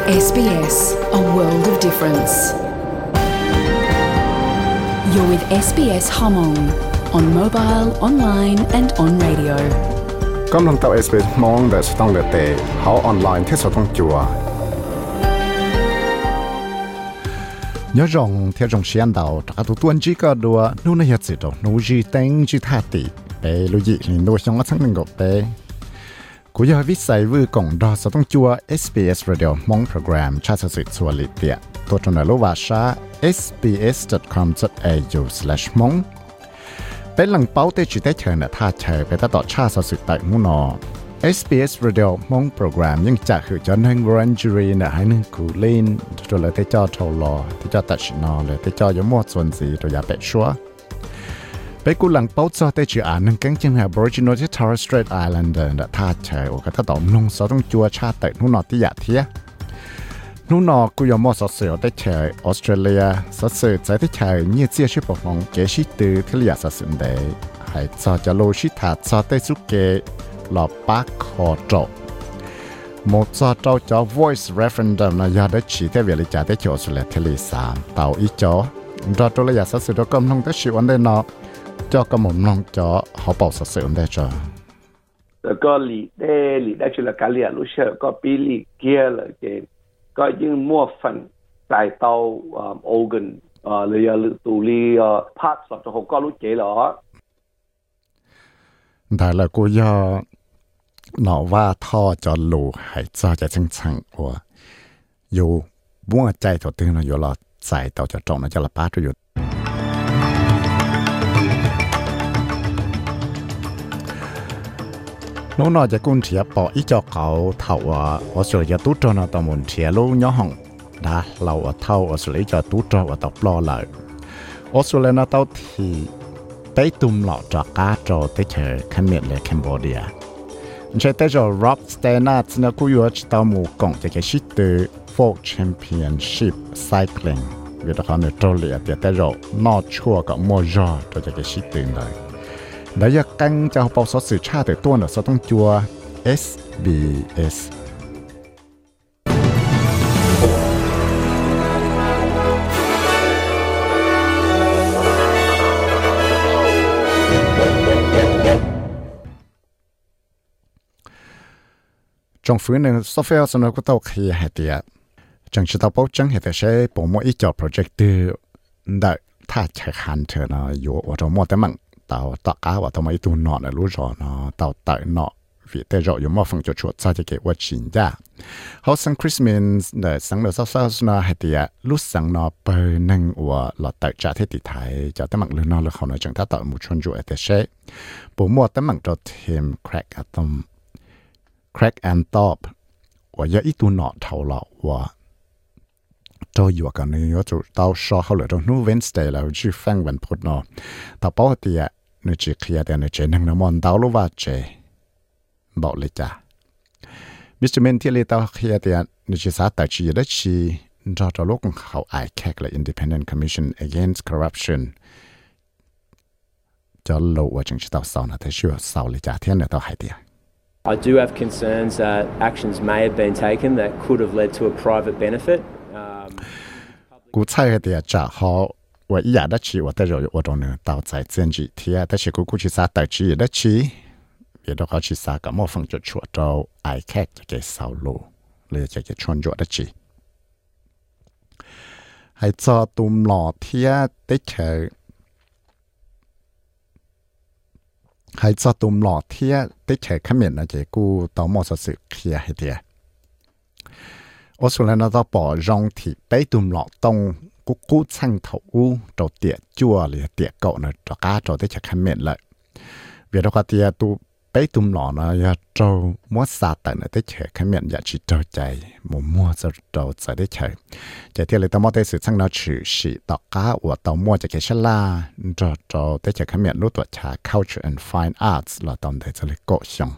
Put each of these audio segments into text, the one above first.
SBS, a world of difference. You're with SBS Hmong on mobile, online and on radio. กำลังต่อ SBS มองแต่ต้องเลือกแต่เขาออนไลน์ที่สต้องจัวnhớ rằng theo trong xuyên đầu các tụ tuần chỉ có đua nu này hết rồi nu chỉ tên chỉ thà tỷ bé lu gì thì nu xong nó sáng lên gọc bé cú giờ viết sai vừa cộng đó sẽต้องจัว SBS Radio มอง program ชาติสุดส่วนลิเดียตัวจนแล้วว่าชา sbs.com.au/mong เป็นหลังเป้าเตจิได้เชิญท่าเชิญไปต่อชาติสุดแต่งูนอSBS Radio มอง program ยังจะคือจนหนึ่ง Orangery นะให้หนึ่งกูเล่นตัวเลยที่จอโทรลอที่จอตัดชินอเลยที่จอยมอดส่วนสีตัวยาเป็ดชัวไปกูหลังเป้าจอได้จืออ่านหนึ่งกังจังหา Aboriginal ที่ Torres Strait Islander นะท่าเชยโอ้ก็ถ้าต่อมงสอต้องจัวชาตินู่นนอที่อยากเทียนู่นนอกูยมอดสอเสือได้เชยออสเตรเลียสอเสือใจได้เชยเนี่ยเจียชื่อปกของเกชิตือที่เลียสสินเดย์ให้จอจะโลชิตาจอได้สุเกหลอบปากคอจบหมดจอเจ้าจอ voice referendum นะยาได้ฉีดได้เวลิจาได้โจสุเลทะเลสามเต่าอีจอจอตัวระยะสัตว์ตัวกำลังได้ฉีดวันได้นอจอกระหม่อมน้องจอเขาเป่าสัตว์วันได้จอแล้วก็หลีได้ชุลกาเลียรู้เชื่อก็ปีหลีเกียร์เลยเกก็ยิ่งมั่วฟันใต้เตาโอเกนเลยหรือตูรีพาดสอบจะหกก็รู้เจหรอแต่ละกูยอหนอว่าท่อจอลูให้จอจะชังๆว่าอยู่บัวใจตัวตึงนะอยู่รอใส่ต่อจะจงนะจะละป้าตัวอยู่น้องนอจะกุ้นเทียปออีจอเขาเท่าว่าออสเตรเลียตู้จอนะตอมุนเทียลูย่อห้องนะเราเท่าออสเตรเลียจะตู้จอว่าตอปลอเลยออสเตรเลียนะเท่าที่ไปตุ่มหลอจากกาโจได้เจอเขมรและแคนเบเดียใช้แต่จอร็อบสเตนัสนะกูอยู่ที่ตอมูกงจะแค่ชิดตัวโฟกแชมเปี้ยนชิพไซคลิงเวลาเขาในโตเลียแต่จอนอชัวกับโมจอตัวจะแค่ชิดตัวเลยแล้วอยากกังจะเอาเป่าสอสื่อชาติตัวเนี่ยต้องจัว SBS trong phía này software sẽ nói có tàu khi hệ tiệt chẳng chỉ tàu bảo chẳng hệ tiệt sẽ bộ mỗi ít cho project từ đợi thay chạy hành chờ nó yếu ở trong mỗi tấm mạng tàu tất cả và tàu mấy tu nọ là lúa rồi nó tàu tại nọ vì thế rồi yếu mỗi phần cho chuột sao cho cái quá trình ra họ sang Christmas để sáng được software nó hệ tiệt lúc sáng nó bơi nâng và là tại trả thế thì thấy cho tấm mạng lưới nó là họ nói chẳng ta tạo một chuyên chủ hệ tiệt sẽ bộ mỗi tấm mạng cho thêm crack atom crack and top ว่าอย่าอีตัวหนอเท่าเราว่าเจ้าอยู่กันนี่ว่าจะต้องชอเขาเลยตรงนู้น Wednesday แล้วชื่อแฟงวันพุธเนาะแต่ปกติอ่ะนึกจะเคลียร์แต่นึกจะนั่งน้ำมันดาวรู้ว่าเจบอกเลยจ้ะมิสเตอร์เมนที่เลยต้องเคลียร์แต่นึกจะสาแต่ชีได้ชีเราจะลูกเขา ICAC และ Independent Commission Against Corruption จะรู้ว่าจึงจะต้องสอนแต่ชื่อสาวเลยจ้ะที่นั่นต้องให้เดีย I do have concerns that actions may have been taken that could have led to a private benefit. กูใช่เดียจะเขาว่าอยากได้ชีว่าแต่เราว่าตรงนี้ต่อใจเจนจีที่แต่ชีกูชีสาแต่ชีได้ชีเดี๋ยวเขาชีสากับมอฟังจุดชัวเราไอแค่จะเกี่ยวสาวโลเลยจะเกี่ยวชนจุดได้ชีให้จอตุ่มหล่อที่ได้เจอให้จอตุ่มหลอดเทียได้เฉยขมิ้นนะเจกูต่อมอสสึกเคลียให้เดียออสเตรเลียน่าจะปอรองที่ไปตุ่มหลอดตรงกูช่างเถาตัวเตียจั่วหรือเตียเก่านะตัวก้าตัวได้เฉยขมิ้นเลยเวลาเขาเตียตูไปตุ่มหลอดนะอย่าโจมัวซาแต่นะได้เฉยขมิ้นอย่าชิดโจใจมัวจะโจใจได้เฉยจะเที่ยวเลยต่อมอได้สื่อช่างเราชื่อสีต่อก้าว่าต่อมัวจะเกี่ยวชลาโจได้เฉยขมิ้นรู้ตัวชา culture and fine arts เราตอนได้จะเลยโกชง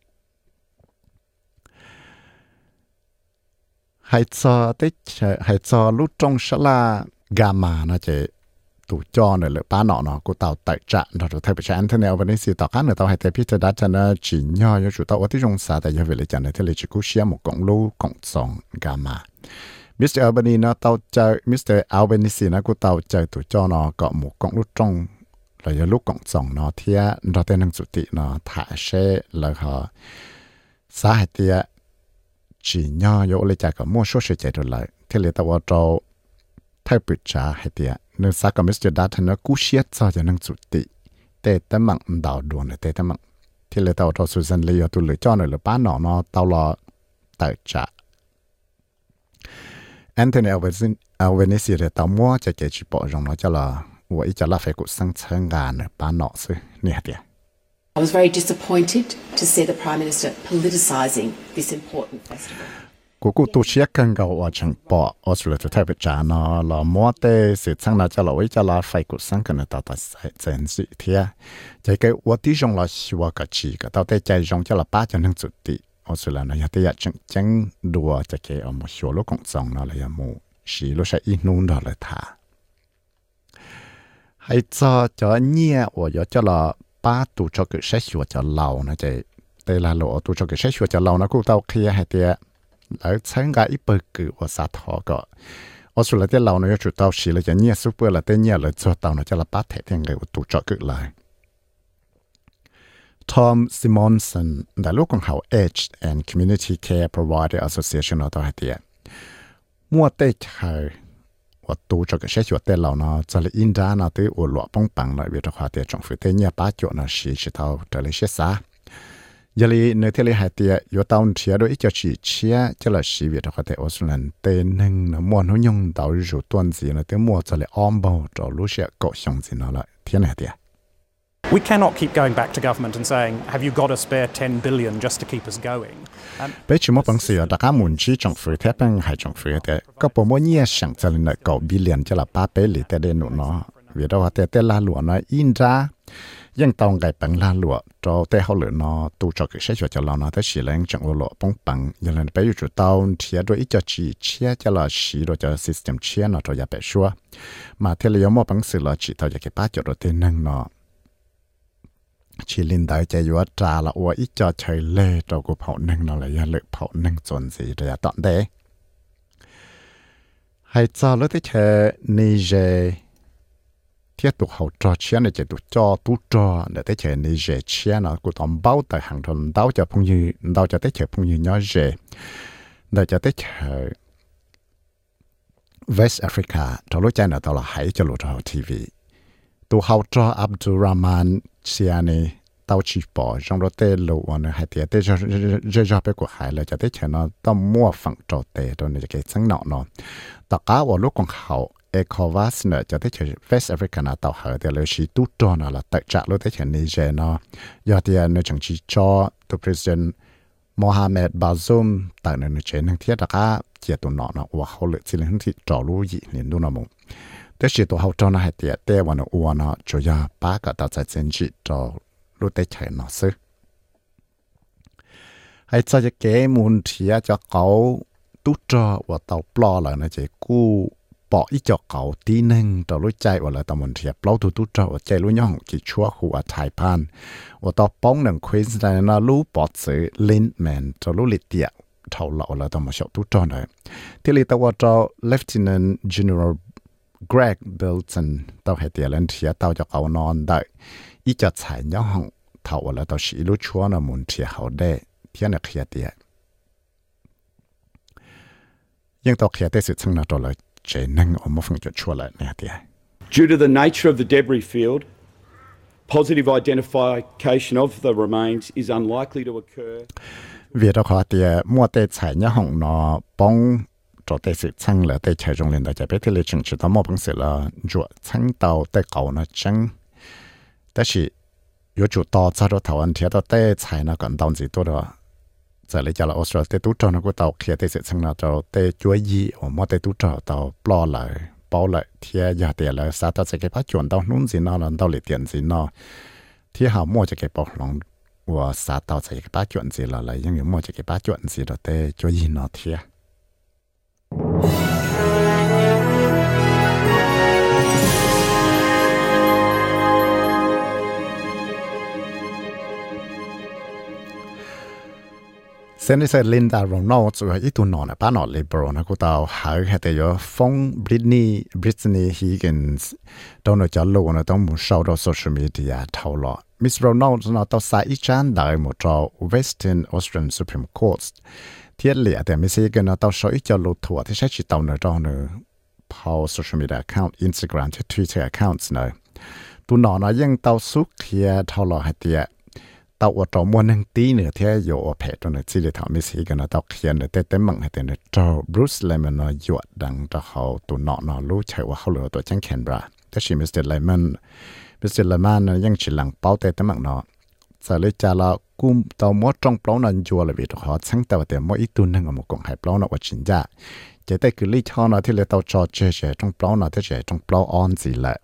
ให้จอได้เฉยให้จอรู้จงชลากามานะเจ tụ cho nữa là ba nọ của tàu tại trạng đó rồi thay bởi cho anh thế nào và nên sự tàu khác nữa tàu hay thay Peter đã cho nó chỉ nhau cho chủ tàu ở tí trong xã tại do về lại chẳng này thế là chỉ cú xia một cổng lô cổng sòng gamma Mr. Albany nó tàu chơi Mr. Albanese nó cũng tàu chơi tụi cho nó có một con lúc trong là giờ lúc cộng dòng nó thì nó tên năng chủ tịch nó thả xe là họ xã hội thì chỉ nhau yếu lấy trả có mua số sự chạy rồi lại thì lấy tàu cho thay bị trả hay thì nếu xã có Mr. Dutton nó cú xiết cho năng chủ tịch để tấm mạng đào đuổi để tấm mạng thì lấy tàu cho Susan lấy tụi lựa cho nó bán nó tàu lo tài trả Anthony Albanese để tàu mua cho cái chỉ bỏ trong nó cho là vậy cho là phải cũng sang sang ngàn bán nọ xứ nè tiệt. I was very disappointed to see the Prime Minister politicising this important festival. Cô tu sửa cần cầu ở trong bỏ Australia thay vì trả nó là mua tê sự sang là cho là vậy cho là phải cũng sang cần tạo tại chân sự thiệt. Chỉ cái tôi tí trong là xua cái gì cái tạo tại chạy trong cho là ba cho nên chủ tịch Australia nó hiện tại chẳng đùa cho cái ở một số lúc cộng dòng nó là một xí lúc sẽ ít nôn đó là thả. Hay cho nhẹ và cho là ba tụ cho cái sách sửa cho lâu nó chạy đây là lộ tụ cho cái sách sửa cho lâu nó cũng tao kia hay tiệt ở sáng cái ít bự cử và sát họ có ở số là tiệt lâu nó chủ tao xí là cho nhẹ super là tên nhẹ là cho tao nó cho là ba thể thiên người tụ cho cái lại Tom Simonson đã lúc còn học Age and Community Care Provider Association ở tao hay tiệt mua tết hay và tu cho cái sách chuột tên lão nó cho là in ra nó tới ở lọ bông bằng lại việc học tiền trong phía tây nhà ba chỗ nó xí chỉ thao trở lại xét xa giờ li nơi thế li hai tiền yếu tao chia đôi cho chỉ chia cho là xí việc học tiền ở số lần tên nâng nó mua nó nhung tao rồi tuần gì nó tới mua cho lại om bao cho lúc sẽ cọ xong gì nó lại thế này tiền We cannot keep going back to government and saying, have you got a spare 10 billion just to keep us going? Bây giờ một bằng sự đặc muốn chỉ trong phía thế bằng hai trong phía thế có bộ môn nhẹ sang cho nên cậu billion cho là 3 billion thế để nó vì đó là thế là lúa nó in ra nhưng tao cái bằng là lúa cho thế họ lựa nó tu cho cái sách cho nó thế chỉ là trong lúa bông bằng giờ là bây giờ tao chia đôi ít cho chỉ chia cho là chỉ đôi cho system chia nó cho nhà bé xua mà thế là một bằng sự là chỉ tao cái ba chỗ đó thế nâng nó chỉ linh đại chạy vô trà là ủa ít cho chơi lê cho cô phao nâng nó là lực phao nâng chuẩn gì rồi tận đấy hay cho lúc thế chơi Niger thiết tục hậu cho chia này chỉ tục cho tu cho để thế chơi Niger chia nó cũng tóm bao tại hàng thôn đào cho phong như đào cho thế chơi phong như nhỏ dễ để cho thế chơi West Africa cho lúc chơi nào tao là hãy cho lúc cho TV tu hậu cho Abdurrahman Siani tao chỉ bỏ trong đó tên lộ nó hay tiệt tên cho bé của hải là cho tới chờ nó tao mua phẳng trò tệ rồi này cái sáng nọ nó tất cả vào lúc còn hậu ECOWAS nữa cho tới chờ West Africa nó tao hỏi thì là chỉ tu cho nó là tại trả lúc tới chờ Niger nó giờ thì nó chẳng chỉ cho tu President Mohamed Bazoum tại nó chơi năng thiết tất cả chỉ tụi nó và hậu lực chỉ là những thị trò lúa gì liền luôn nó mongแต่สิตัวเขาจอนะให้เตียแต่วันอ้วนนะจะยาป้าก็ตัดใจเส้นจิจอรู้ได้ใช่เนาะซึให้จะเก๋มุนเทียจะเขาตุ๊จอว่าเตาปลอเลยนะจะกู้ปออีจอเขาตีหนึ่งต่อรู้ใจว่าเลยตามุนเทียปลอตุ๊จอว่าใจรู้ย่องกี่ชั่วหัวไทยพันว่าต่อป้องหนึ่งควีนส์ได้นะรู้ปอดซื้อลินแมนจะรู้ลิเตียเท่าเหล่าเลยตามาชอบตุ๊จอเลยที่ลิตว่าจะ Lieutenant General Greg Bilton ตาเหตุเรื่องที่ตาจะเอานอนได้อีจะใช้ย่อห้องเท่าแล้วตาสีรู้ชัวร์นะมุนที่เขาได้ที่นักเขียนเดียยังตาเขียนได้สุดทั้งนั้นตัวเลยเจนั่งออกมาฟังจุดชัวร์เลยเนี่ยเดีย Due to the nature of the debris field, positive identification of the remains is unlikely to occur. vì đó họเดียมัวแต่ใช้ย่อห้องนอป้องcho tới sự chăng là tới chạy trong liên đại biết thì lịch trình chỉ tao mua bằng sự là chuột chăng tàu tới cầu nó chăng,แต่是有主到在到台湾贴到tới chạy nó còn tàu gìตัวđó,在嚟就là Australia tới tu trò nó cũng tàu kia tới sự chăng là tàu tới chuối gì, ở mua tới tu trò tàu plo lại, bao lại贴nhà tiền là sao tao sẽ cái phát chuẩn tàu nún gì nó là tàu lịch tiền gì nó,贴好mua cho cái bao lòng, 我啥到这个把卷子了，因为摸这个把卷子了，得就一拿贴。 Senator Linda Ronalds và ít tuần nọ là bán nọ Liberal nó cũng tao hỏi hay tại do phong Britney Higgins đâu nó cho lộ nó trong một sau đó social media thâu lọ Miss Ronalds nó tao sai ít chán đợi một trò Western Australian Supreme Court thiết lệแต่ Miss Higgins nó tao sợ ít cho lộ thua thì sẽ chỉ tao nó cho nó Paul social media account Instagram ที่ Twitter accounts เนอะตุนอยังเตาสุกเทียเท่าหล่อให้เตียเตาอวดจอมวนหนึ่งตีเนื้อเทียอยู่เพจตัวเนื้อที่เราทำมิสกันเตาเขียนเนื้อเต็มมังให้เตียเนื้อจอบรูซเลมอนหยดดังจะเขาตุนอรู้ใช่ว่าเขาเหลือตัวจังแคนบราแต่ชิมิสเตอร์เลมอนยังชิลังเป้าเต็มมังเนาะจะเลยจะเรากุมเตามดจ้องเปล่านันยัวเลยวิตัวเขาทั้งแต่ว่าเตียมดอีตุนหนึ่งเอามากงให้เปล่าเนาะว่าจินจ้าจะได้คือลิชอเนาะที่เราเตาจอเจจ้องเปล่าเนาะที่เจจ้องเปล่าออนสิแหละ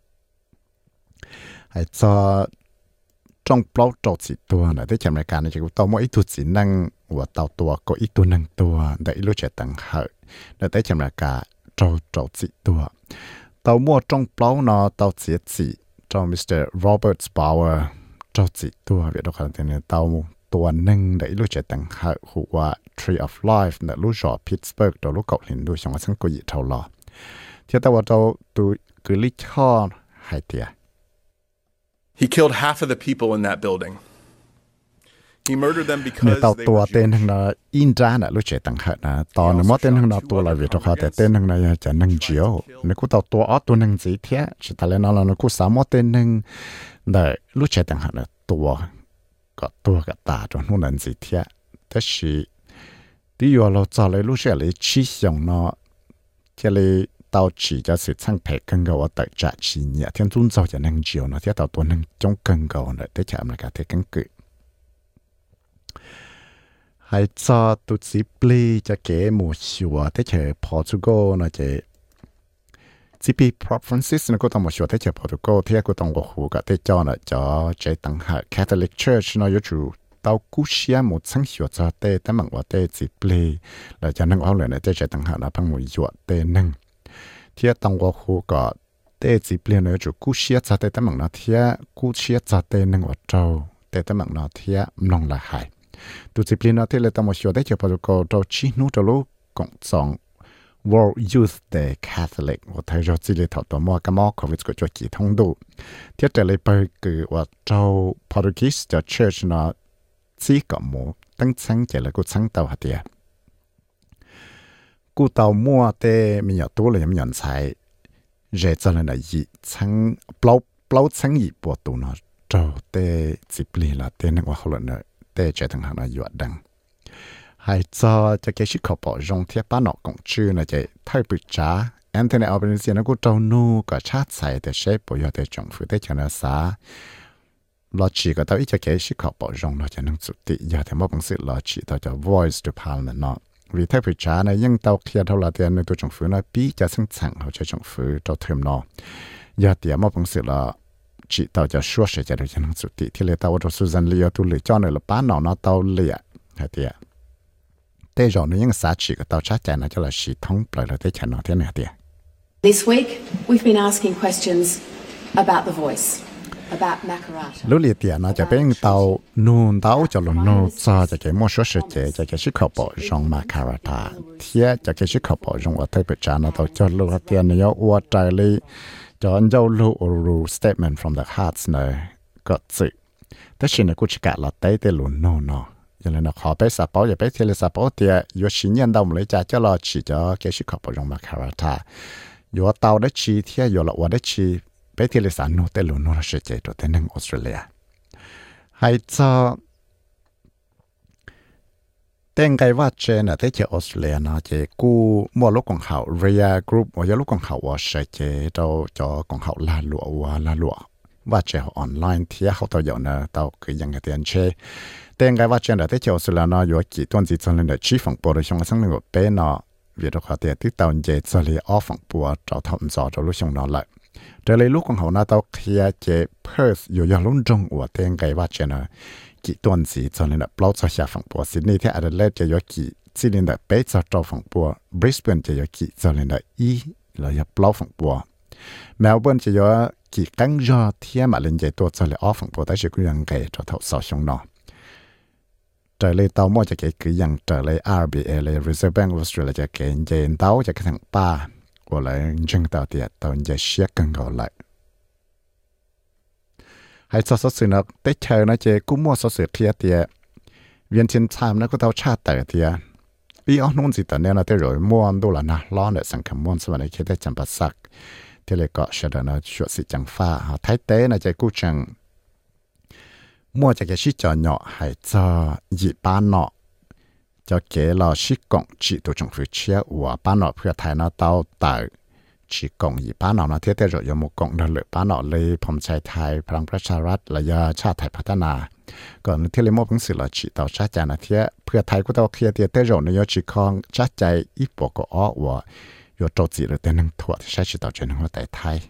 ไอ้จอจ้องเปล่าจอดสิตัวนะที่จำรายการนี่จะกูตัวมั่วอีตัวสินั่งว่าตัวตัวก็อีตัวนั่งตัวได้รู้จักต่างหากแล้วได้จำรายการจอดสิตัวตัวมั่วจ้องเปล่าเนาะตัวเสียสิจอมิสเตอร์โรเบิร์ตสปาวเวอร์จอดสิตัวเวลาคนเนี่ยตัวหนึ่งได้รู้จักต่างหากหัว Tree of Life เนี่ยรู้จักพิตสเบิร์กตัวรู้เกาหลีดูช่างว่าสังกุยเท่าหล่อที่ตัวตัวคือลิชอไฮเตีย He killed half of the people in that building. He murdered them because they were Jewish. Nó in ra nè lúc trẻ tăng hạt nè, tao nó mất tên nó tua là vì cho họแต่tên nóจะนั่งเจียวnó cũng taoตัวตัวนั่งgì thế, chỉ ta lên nó là nó cũng sắm mất tênนั่งแต่lúc trẻ tăng hạt nèตัวก็ตาจนนู่นนั่งgì thế, แต่是ที่อยู่เราจะเลยlúc trẻเลยชี้ส่งเนาะจะเลยtao chỉ cho sự sang phép cần cầu ở tại trại chỉ nhẹ thiên tôn giáo cho năng chiều nó thiết tao tuần năng trong cần cầu để tới chạm là cả thế căn cứ hay cho tụi sĩ play cho cái mùa chùa tới chờ Portugal nó chỉ GP Pope Francis nó có tao một chùa tới chờ Portugal thì có tao hồ cả tới cho nó cho chạy tăng hạ Catholic Church nó yếu chủ tao cú xia một sáng chùa cho tới tới mạng của tới play là cho năng áo lửa này tới chạy tăng hạ là bằng một chùa tới năngที่ต้องว่าคู่ก็เตะจีเปลี่ยนเลยจุกู้เชียจะเตะตั้งมั่งนาที่กู้เชียจะเตะหนึ่งว่าเจ้าเตะตั้งมั่งนาที่มองละหายตัวจีเปลี่ยนนาที่เลยต้องมาช่วยได้เฉพาะก็เจ้าชีนู้เจ้าลูกกงสอง World Youth Day Catholic ว่าไทยเราจีเลยถอดตัวมัวกับมัวโควิดก็จะกี่ท่องดูที่จะเลยไปคือว่าเจ้า Portuguese จะ Church นาซีกับหมูตั้งชั้งเจเลยกูชั้งเตาหัดเดียกูเตามั่วเตมีอย่างตัวเลยมีอย่างใช้เจจะเลยนะยี่ชั้งเปล่าชั้งยี่ปวดตัวเนาะเจ้าเตจิบลีละเตนึกว่าเขาเลยเนาะเตเจทั้งหางนะหยวดดังให้จะเกี่ยวกับขบจงเทียบป้านอกของชื่อนะเจไทยปิดจ้าแอนโทนีอัลเบนิซีนะกูเจ้านูก็ชาติใส่แต่ใช้ประโยชน์แต่จงฟื้นได้ชนะสาลอชีก็เตาอีจะเกี่ยวกับขบจงเราจะนั่งสุติอย่าแต่ว่าบางสิ่งลอชีเราจะ voice to parliament เนาะvì thế phải trả này nhưng tàu kia thâu là tiền từ政府nói bí cho sinh sản họ cho政府cho thêm nó giờ tiền mà bằng sự là chỉ tàu cho số sẽ cho được cho năng suất thì lấy tàu cho Susan Lee tu lựa cho này là bán nó tàu lựa hay tiền thế rồi nếu những xã chỉ có tàu chắc chắn là cho là系统lại là thế chẳng nó thế này tiền. This week we've been asking questions about The Voice. Lúc liệt tiền nóจะเป็นtàu nôn tàu cho luôn nôn cho cái mua số sự chế cho cái sức khỏe bảo trong Makarata thế cho cái sức khỏe bảo trong ở thời bữa trả nó tàu cho lúc tiền này ở trái lý cho anh dâu lúc statement from the hearts này có sự tất nhiên là cũng chỉ cả là tới tới luôn nôn nó cho nên nó khó bé sạp bảo giờ bé thì là sạp bảo thì yếu sinh nhân đâu mà lấy cho lo chỉ cho cái sức khỏe bảo trong Makarata yếu tàu đấy chi thế yếu là ở đấy chi bé thì là sản nô tê lô nô là sẽ chạy cho tên năng Australia hay cho tên cái vật trên là thế chạy Australia nó chạy cú mua lúc còn hậu Ria Group và lúc còn hậu sẽ chạy cho còn hậu la lụa vật chạy online thì họ tao dọn là tao cứ dành cái tiền chơi tên cái vật trên là thế chạy Australia nó có chỉ tuần gì cho nên là chỉ phòng bộ được trong cái sáng lượng bé nó vì đó họ tiền tiếp tàu chạy cho lấy off phòng bộ cho thẩm dò cho lúc xong nó lại trở lại lúc con hậu na tao kia chế Perthอยู่ยาลุ่นจงหัวเตียงไก่ว่าเจนะกี่ตัวสีจนเลยนะเปล่าจะ下ฝั่งปัวซิดนีย์ที่อาร์เลดจะยกี่ซิลินเดอร์เป๊ะจะเจ้าฝั่งปัวบริสเบนจะยกี่จนเลยนะอีเราอย่าเปล่าฝั่งปัวเมลเบิร์นจะยกี่กังยอเทียมาเล่นใจตัวจนเลยออฟฝั่งปัวแต่จะกูยังไก่จะเท่าสาวชงนอ trở lại tàu mua cho cái cứ dần trở lại RBA là Reserve Bank of Australia cho cái dền tàu cho cái thằng ba của lại dân tàu tiệt tàu giờ siết cần gọi lại hay cho số sự nó tết chờ nó chơi cũng mua số sự kia tiệt viên trên time nó có tàu chát tại tiệt ý ông nông gì tận này là tới rồi mua đô la na lo để sang cầm mua xong rồi khi tới chăm bát sắc thì lại có sẽ đó nó chuyện gì chẳng pha họ thấy tế là chơi cú chẳng mua cho cái shit cho nhỏ hay cho dị bán nọ cho cái là shit cộng chỉ tổ chức phía chia và bán nọ phía thái nó tao tại chỉ cộng dị bán nọ nó thế rồi có một cộng đơn lệ bán nọ lấy phòng trái tháiพลังประชารัฐและยาชาติไทยพัฒนาก่อนที่เลยมอบหนังสือละchỉ taoชาตินะเทียเพื่อไทยก็ต้องเคลียร์เทียแต่เราเนี่ยchỉคองชาติใจอีปก็อ้อว่า有周子了แต่นั่งถั่วที่ใช้chỉ taoจะนั่งว่าแต่ไทย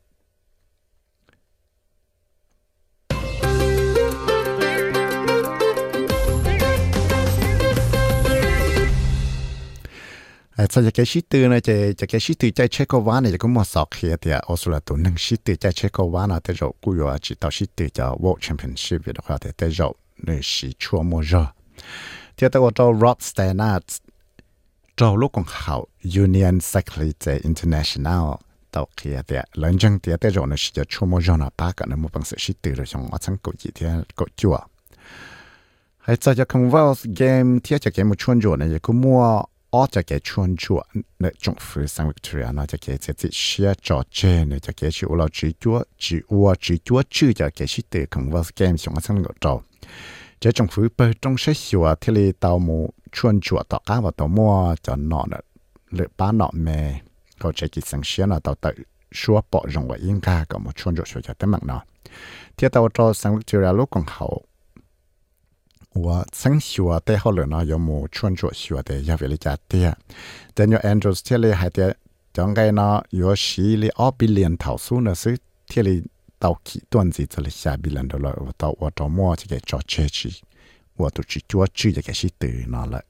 จะcái shit từ nàyจะcái shit từใจเช็คว่าเนี่ยจะก็มาสอบเขียนที่ออสเตรเลียตัวหนึ่ง shit từใจเช็คว่านะแต่เรากูอยู่จิตต่อ shit từจะ World Championship อยู่นะครับแต่เราเนี่ยสิชัวโมจอที่ตัวเรา Rob Stannard เราลูกของเขา Union Secretary International ตัวเขียนที่หลังจากที่แต่เราเนี่ยสิจะชัวโมจอนะป้ากันเนี่ยมันเป็นสิ่ง shit từเราช่างว่าช่างกูจีที่กูจั่วให้จะคำว่าเกมที่จะเกมมันชวนจั่วเนี่ยก็มัวอ๋อจะเกี่ยชวนจั่วในจงฟื้นสังวิกตอเรียนะจะเกี่ยจะติเชียจอเจเนี่ยจะเกี่ยชื่อเราจีจั่วชื่อจะเกี่ยชื่อเตะของว่าเกมส่งมาสังกัดเราจะจงฟื้นเปิดจงใช้ชัวที่เราเตาหมูชวนจั่วต่อก้าวต่อมัวจะนอนหรือป้านอนแม่เขาจะกินสังเชียนะต่อชัวปอจงว่ายิ่งกาก็มาชวนจั่วชัวจะเต็มหนักเนาะที่เตาเราสังวิกตอเรียลูกของเขา我生小的后来呢，有冇穿着小的要为了家的，但有 Andrews 这里还得讲个呢，有10里2 billion 投诉呢是这里到极端子这里下 billion 的了，我周末这个做这些，我都去做这个是对那了。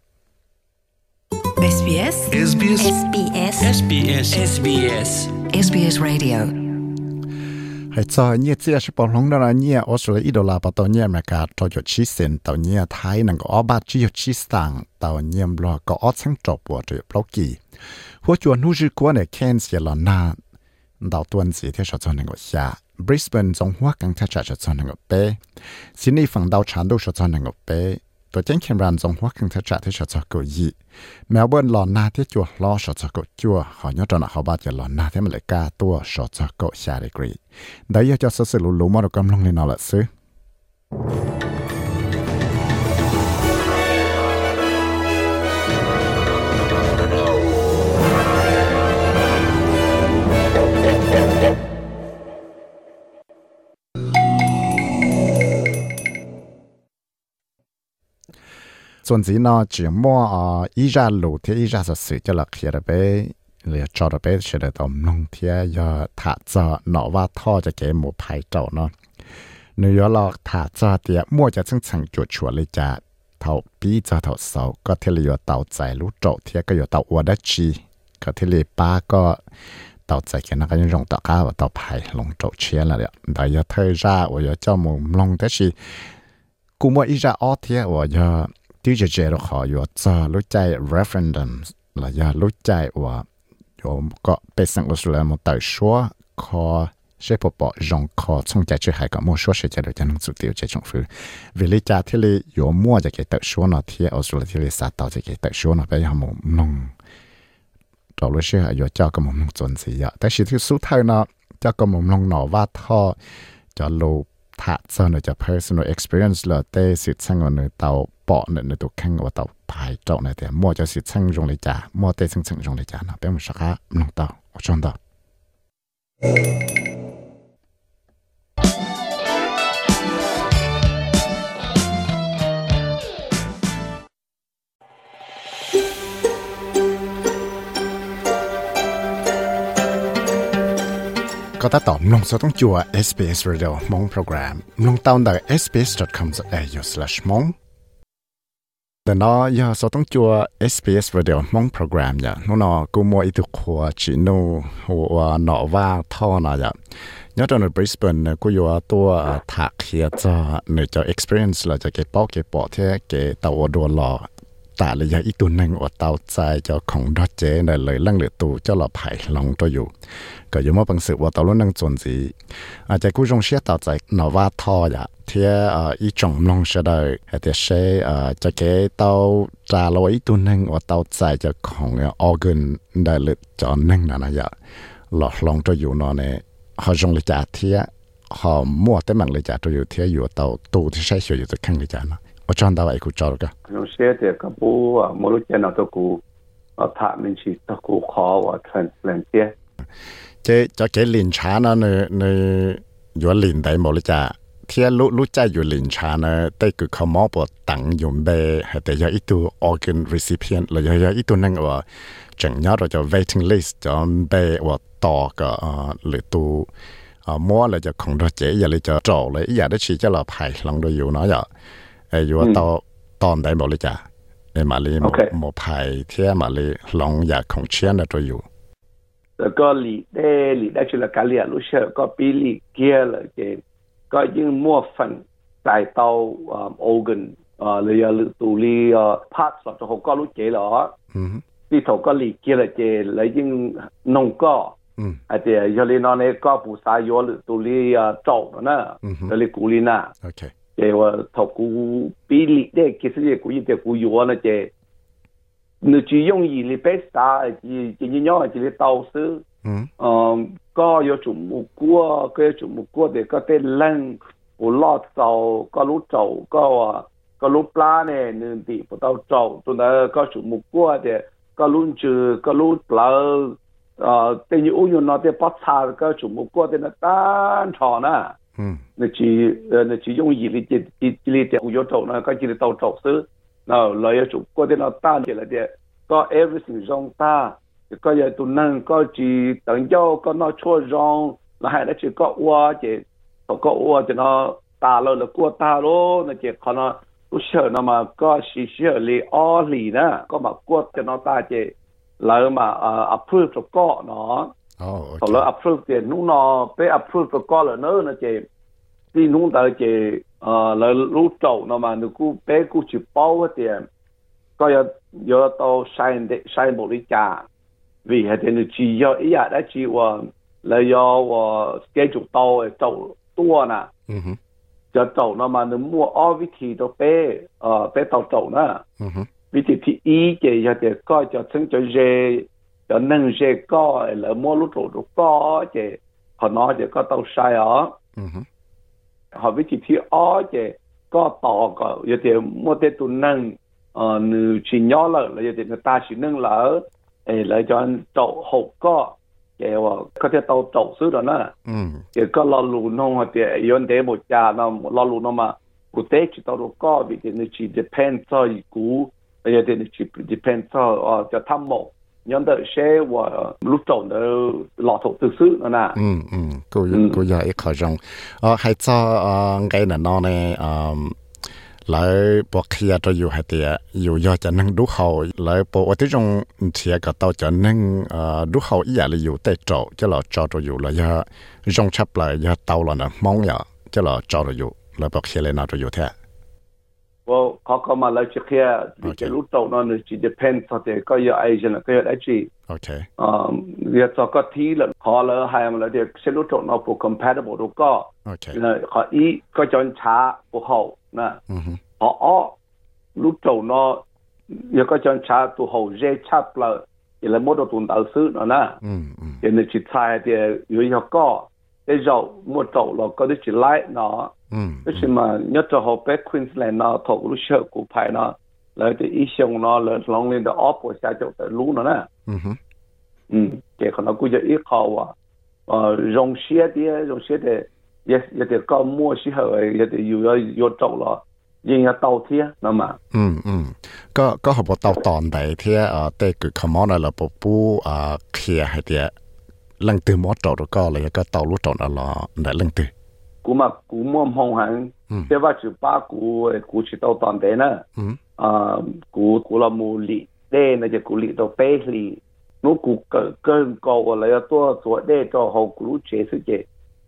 SBS SBS SBS SBS SBS SBS Radio hay cho nhiều chia sẻ bảo long đó là nhiều Australia đô la bảo tàu nhiều mà cả cho chút chi sen tàu nhiều Thái năng có ở ba chỉ chi sang tàu nhiều lo có ở sáng trộn bộ rồi bảo kỳ, hoặc chuan nuôi dưỡng quan này Cairns là na tàu tuần gì thì cho năng có xa Brisbane trong hoa càng thay cho năng có bé, Sydneyฝั่งtàu chán đâu cho năng có béตัวเจ้งแคมรันจงหัวคังทัชจะที่ชดจะกุยเมลเบิร์นหลอนนาที่จัวล้อชดจะกุจัวหอยอดหน้าเขาบาดจะหลอนนาที่มันเลยกาตัวชดจะกุชาดีกรีได้ยจะสื่อรู้มาดูกำลังเลยนอละซื้อส่วนสีนอจีมัวอีจาลูที่อีจาสื่อจะหลักเขียนไปเรียจอดไปเฉลยต่อมลงเทียยาถาจะหนอว่าท่อจะเก็บหมูไผ่เจ้าเนาะเนื้อหลอกถาจะเตียมัวจะซึ่งสั่งจุดชัวเลยจะเท่าปีจะเท่าเสาก็เทลียเต่าใจรู้โจเทียก็อยู่เต่าวัวดัชีก็เทลีป้าก็เต่าใจแค่นั้นก็ยังลงต่อก้าวเต่าไผ่ลงโจเชียแล้วเนี่ยแต่ยาเธอจ้าว่าเจ้าหมูลงแต่ชีกูมัวอีจาอ้อเทียว่าที่จะเจอขออยู่จะรู้ใจ referendum และอย่ารู้ใจว่าโยมก็เป็นสังคมเลยมันต่อชัวขอใช้พบจงขอส่งใจช่วยให้กับมั่วชัวเสียใจเดี๋ยวจะนั่งสุดเดียวใจจงฟื้นวิลิจาที่เลยโยมมั่วจะเกิดต่อชัวเนาะที่ออสเตรเลียที่เลยสาต่อจะเกิดต่อชัวเนาะไปยังมุมนงเรารู้เชื่ออยู่เจ้าก็มุมนงจนสิยะแต่สิ่งที่สุดท้ายเนาะเจ้าก็มุมนงหนอว่าท่อจะรู้ถ้าจะเนาะจะ personal experience เลยแต่สิทธิ์สั่งวันในเตาปอในตัวแข่งว่าเตาภายเจ้าในแต่มั่วจะสิทธิ์สั่งจงเลยจ้ามั่วแต่สั่งจงเลยจ้านะเป็นมุสักการน้องเตาชนเตาก็ถ้าตอบลงจะต้องจัว SBS Radio มองโปรแกรมลงตามได้ sbs.com.au/mong แต่น้อยาจะต้องจัว SBS Radio มองโปรแกรมอย่างนู้นกูมัวอีตุขัวจีนูหัวหนอว่าท่อน่ะอย่าง nhớ trong Brisbane cô yêu tua thạc kia cho người cho experience là cho cái bỏ thế cái tàu đua lò tại là ít tuần năng ở tàu chạy cho không đó chế này lời lăng lệ tù cho là phải lòng cho dù cái giống bằng sự ở tàu luôn năng chuẩn gì chạy cú trong xe tàu chạy nó va thò vậy thì ít trong lòng sẽ đời thì sẽ cho cái tàu trả lối ít tuần năng ở tàu chạy cho không organ đại lực cho năng là vậy lọt lòng cho dù nó này họ dùng lịch trả thì họ mua tới mạng lịch trả cho dù thì dù tàu tù thì sẽ sử dụng từ khăn lịch trả nó ở trong tàu ấy cũng cho được trong xe thì các bố mỗi lúc chơi nào tôi cũng thả mình chỉ tôi cũng khó và transplant chứ cho cái lịch trả nó nơi dù lịch đấy mỗi lịch trả thì lúc chạy dù lịch trả nó tới cứ không mua bộ tặng dùng về hay để cho ít tu organ recipient là cho ít tu năng ở chẳng nhớ rồi cho waiting list cho về ởต่อก็หรือตูมัวเลยจะของเราเจ๊อย่าเลยจะโจเลยอย่าได้ชี้จะเราไผ่ลองดูอยู่เนาะอย่าอยู่ว่าตอนใดบอกเลยจ้ะมาเลยหมอไผ่เที่ยมาเลยลองอยากของเชียนตัวอยู่แล้วก็หลีได้ชุลกาเลียรู้เชื่อก็ปีหลีเกียเลยเจก็ยิ่งมั่วฟันสายเตาโอเกนเลยหรือตูลีพาดสอดจะหกก็รู้เจ๋เหรอที่ถกก็หลีเกียเลยเจเลยยิ่งนงก็อาจจะยอลีนอนในก็ผู้สายยอหรือตูลีโจนะเลยกูลีน่าเจว่าถกกูปีหลีได้คิดสิกูยิ่งแต่กูยอนะเจนึกจียงยีลิเปสตาจีย่อจีลิเตาซื้อก็ยอจุ่มมุกัวก็ยอจุ่มมุกัวเด็กก็เต้นเล่นกูลอดเจ้าก็รู้เจ้าก็รู้ปลาเนี่ยนึงตีพอเตาเจ้าตัวนั้นก็จุ่มมุกัวเด็กก็รู้จือก็รู้ปลาแต่อยู่อุ่นนอเด็กปัดชาก็จุ่มมุกัวเด็กนั่นต้านชอนะนึกจียงยีลิจีลิเด็กกูยอเจ้านะก็จีลิเตาเจ้าซื้อเลยจุดก็ได้เราต้านเจริญเดียก็ everything รองตาก็ยังตุนังก็จีตั้งเจ้าก็น่าช่วยรองแล้วให้ได้จีก็ว่าเจก็ว่าจะน่าตาเราแล้วกลัวตาโลนะเจเขาน่ารู้เชื่อนะมาก็ชี้เชื่อเลยอ้อหลีนะก็มากลัวจะน่าตาเจแล้วมาapprove ตัวก็เนาะพอแล้ว approve เจนู้นเนาะไป approve ตัวก็เลยเนอะนะเจที่นู้นแต่เจแล้วรู้เจ้าเนาะมานึกกูเป๊กูจีเป้าเตียก็要到ใช้บริการวิเหตุนึกจี要一下ได้จีว่าแล้ว要ว่า schedule 到เจ้าตัวน่ะจะเจ้าเนาะมานึกมั่วอ้อวิธีตัวเป๊ต่อเจ้าน่ะวิธีที่อีเจจะเด็กก็จะถึงจะเจจะนั่งเจก็แล้วมั่วรู้ตัวก็เจพอน้อยเจก็ต้องใช้họ viết chỉ thị ó chứ có tỏ có giờ thì mua tết tuần nâng nữ chỉ nhỏ lợ là giờ thì người ta chỉ nâng lỡ lại cho anh trậu hộp có thể tàu trậu xứ đó nè thì có lo lù nông hoặc thì yon để một nhà nó lo lù nó mà cụ tết chỉ tàu đâu có vì thì nó chỉ depend cho cú giờ thì nó chỉ depend cho thăm mộ nhân đợi xe và lúc trộn nó lọt thuộc thực sự nữa nè cô giờ ít khó rong hay cho cái là nó này lại bộ kia cho dù hay thì dù do cho nên đủ hậu lại bộ ở trong thì cái tàu cho nên đủ hậu ý là dù tết trộn chứ là cho dù là do rong chấp lại do tàu là nó mong nhở chứ là cho dù lại bộ kia là nào cho dù thế well เขาก็มาแล้วจะแค่จะรู้ตัวนั่นจะ depend แต่ก็อย่าไอ้เจนก็อย่าได้จีเรียกก็ที่ละพอแล้วให้มาแล้วเดี๋ยวเส้นรู้ตัวนั่นพวก compatible ดูก็เขาอีก็จนช้าพวกเขานะพอรู้ตัวนั่นเดี๋ยวก็จนช้าตัวเขาเร่ชับเลยอย่าละมดตัวตัวซื้อนะเดี๋ยวจิตใจเดี๋ยวอยู่ก็ได้เราหมดตัวเราก็ได้จิตไล่เนาะก็ใช่มาเนี่ยจะเขาไปควีนส์แลนด์เนาะถูกรู้เชื่อกูภายเนาะแล้วจะอีชงเนาะแล้วลองเรียนแต่ออฟก็จะจบแต่รู้เนาะนะเกี่ยวกับเรากูจะอีเขาว่ารงเชียเดียรงเชียเดียอย่าเดี๋ยวก็มั่วสิเหรออย่าเดี๋ยวอยู่จบหรอยิงจะเตาเทียนะมาก็เขาบอกเตาตอนไหนเทียแต่คือคำมอนอะไรปุ๊บเคลียร์ให้เดียลังตือมอจอดก็เลยก็เตารู้จอดอะไรไหนลังตือกูมั่วมองหันแต่ว่าจุป้ากูชิโตตอนเดนะกูละมูลีเด้นะจะกูลีตัวเป้ลีนู้กูเกินกว่าเลยตัวเด้ตัวเขากูรู้เจสุเจ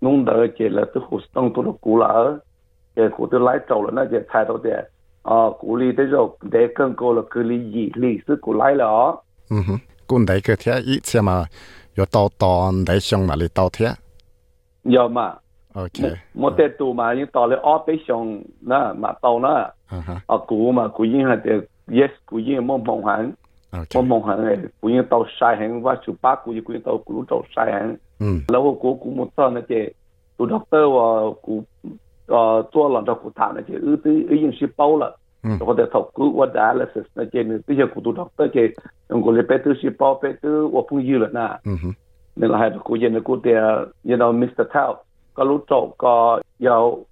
nung đỡ chỉ là từ hồ sông từ cũ là cái cũ từ lái trâu là nó chỉ thay đổi để cũ li tới rồi để cơn cô là cứ li gì li sức cũ lái là cũng đấy cái thế ít xem mà有到đấy xong mà li到thế 有嘛 OK 冇得到嘛已經到了二倍上那嘛到那cũ mà cũ已係嘅 yes cũ已冇夢行冇夢行嘅cũ已到晒行ว่าชุบcũ已到cũ到晒行แล้วcũ冇到那嘅ตัวด็อกเตอร์ว่าcũตัวหลังจากcũถาม那嘅已經是包了我哋頭cũว่า dialysis 那嘅呢ที่cũตัวด็อกเตอร์嘅用個禮拜都是包拜都我碰遇了那นี่เราให้cũยังcũเดีย you know Mr. Tao ก็รู้จักก็有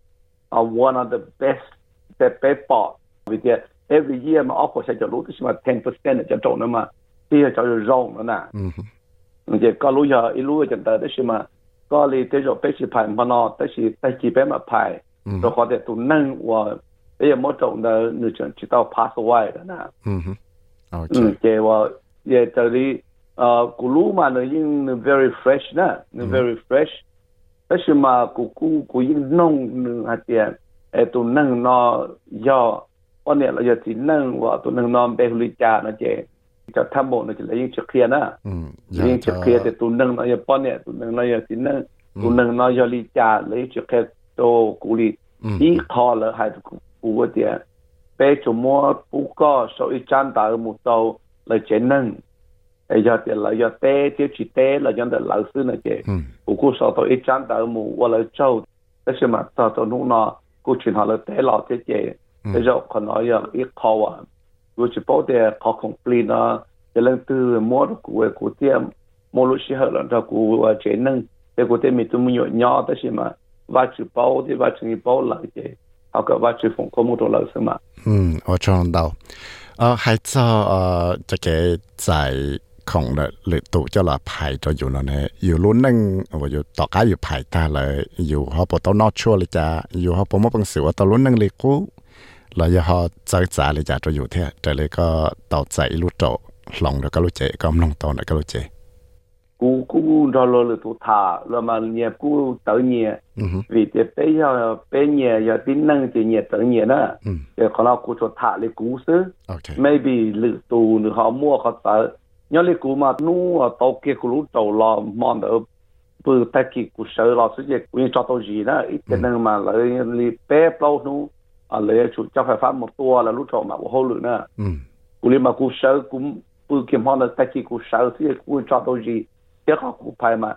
one of the best แต่ไปปอดวิธี every year มา offer จะรู้ที่ว่า 10% จะจบนะมาที่จะร้องแล้วนะมันจะก็รู้อย่างรู้จังแต่ได้ใช่ไหมก็เลยที่จะไปสิพายมันนอแต่สิแต่กี่ไปมาพายเราขอแต่ตัวนั่งว่าไอ้ยังไม่จบนะนึกจะต้อง pass away แล้วนะเจ้าว่าเย่ตอนนี้กูรู้มาเนี่ยยิ่ง very fresh นะ very fresh แต่ใช่ไหมกูยิ่งน้องนึงอาจจะไอ้ตัวนั่งนอย่อวันนี้เราจะที่นั่งว่าตัวนั่งนอนไปหุลิจานะเจจะทำหมดนะจะเลยยิ่งจะเคลียร์นะยิ่งจะเคลียร์แต่ตัวนั่งเราจะป้อนเนี่ยตัวนั่งเราจะที่นั่งตัวนั่งเราจะลิจาเลยจะแค่โตกุลีอีคอเลยให้กูว่าเดียไปจมัวกูก็สอยจานตาหมดโตเลยเจนั่งไอ้ยอดเดี๋ยวเราจะเตะเที่ยวจีเตะเราจะเดินหลังซื้อนะเจกูสอยตัวอีจานตาหมดว่าเราเจ้าแต่ใช่ไหมตัวนู้นเนาะกูชินหาเราเตะเราเจแต่เราคนน้อยอย่างอีกเขาอ่ะกูจะบอกแต่เขาคงเปลี่ยนนะจะเรื่องตื่นมัวกูเตรียมมัวรู้สิเหรอแล้วกูว่าเจนึงแต่กูเตรียมมีตัวมีอยู่ย่อแต่ใช่ไหมว่าจะบอกที่ว่าจะมีบอกเลยเจเขาก็ว่าจะส่งข้อมูลตัวเราใช่ไหม我知道还在这个在ของหรือตัวเจ้าละภายจะอยู่นั่นเองอยู่รุ่นนึงว่าอยู่ต่อการอยู่ภายตาเลยอยู่เขาปวดตัวนอชัวเลยจ้าอยู่เขาปวดมั่วปังสือว่าตัวรุ่นนึงเลยกูแล้วยังเขาใจจ่าเลยจ้าจะอยู่เท่าแต่เลยก็ต่อใจรู้โจลองแล้วก็รู้เจก็ลงตัวแล้วก็รู้เจกูรอเลยตัวท่าแล้วมันเนี่ยกูเต๋อเนี่ยวิธีไปเนี่ยอย่าดิ้นนั่งจะเนี่ยเต๋อเนี่ยนะเดี๋ยวเขาเรากูจะท่าเลยกูซื้อ maybe หรือตูหรือเขามั่วเขาเต๋อnhớ lấy cú mà nu tàu kia cú lú tàu là mòn ở bờ tây kia cú sợ là sự việc cú cho tàu gì đó ít cái năng mà lấy bé bao nu lấy chủ cho phải phát một tua là lú tàu mà hô lửa nè cú lấy mà cú sợ cú bờ kia mòn ở tây kia cú sợ sự việc cú cho tàu gì tiếc họ cú phải mà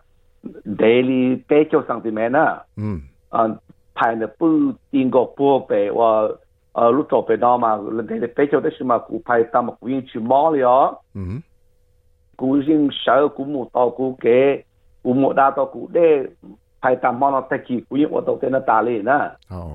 daily bé cho cm nè phải là bờ tiền gọt bùa bé và lú tàu bé đó mà daily bé cho đấy mà cú phải tao mà cú yên chịu mò liền cú riêng sợ cú một tàu cú kế cú một đa tàu cú đê phải tạm mong nó tại kỳ cú những tàu tên là ta liền nè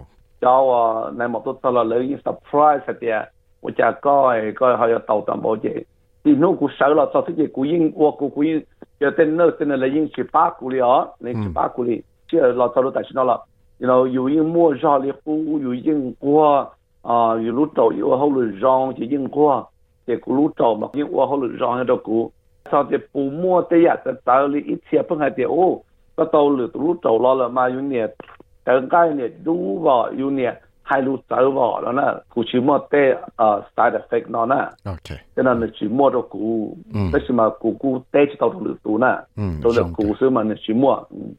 cho này một tàu là lấy những surprise thì我家coi还有tàu tạm bảo gì thì nó cú sợ là tàu thế cú những cú những giờ tên là lấy những chỉ ba cú liền lấy chỉ ba cú liền chứ là tàu nó tại sao là you know 有những mua ra liền cú 有những qua 有路走有后路让就những qua thì cú lú trầu mà những qua họ lựa chọn cho cú sau thì bù mua tới giờ tới tới đi ít xe phân hai tiền ô có tàu lựa lú trầu lo là mà yung nè tới cái nè đu vào yung nè hai lú trầu vào đó nè cú chỉ mua tới side effect nó nè cho nên là chỉ mua cho cúแต่是嘛cú tới chỉ tàu lựa tụ nè tàu lựa cú所以mà chỉ mua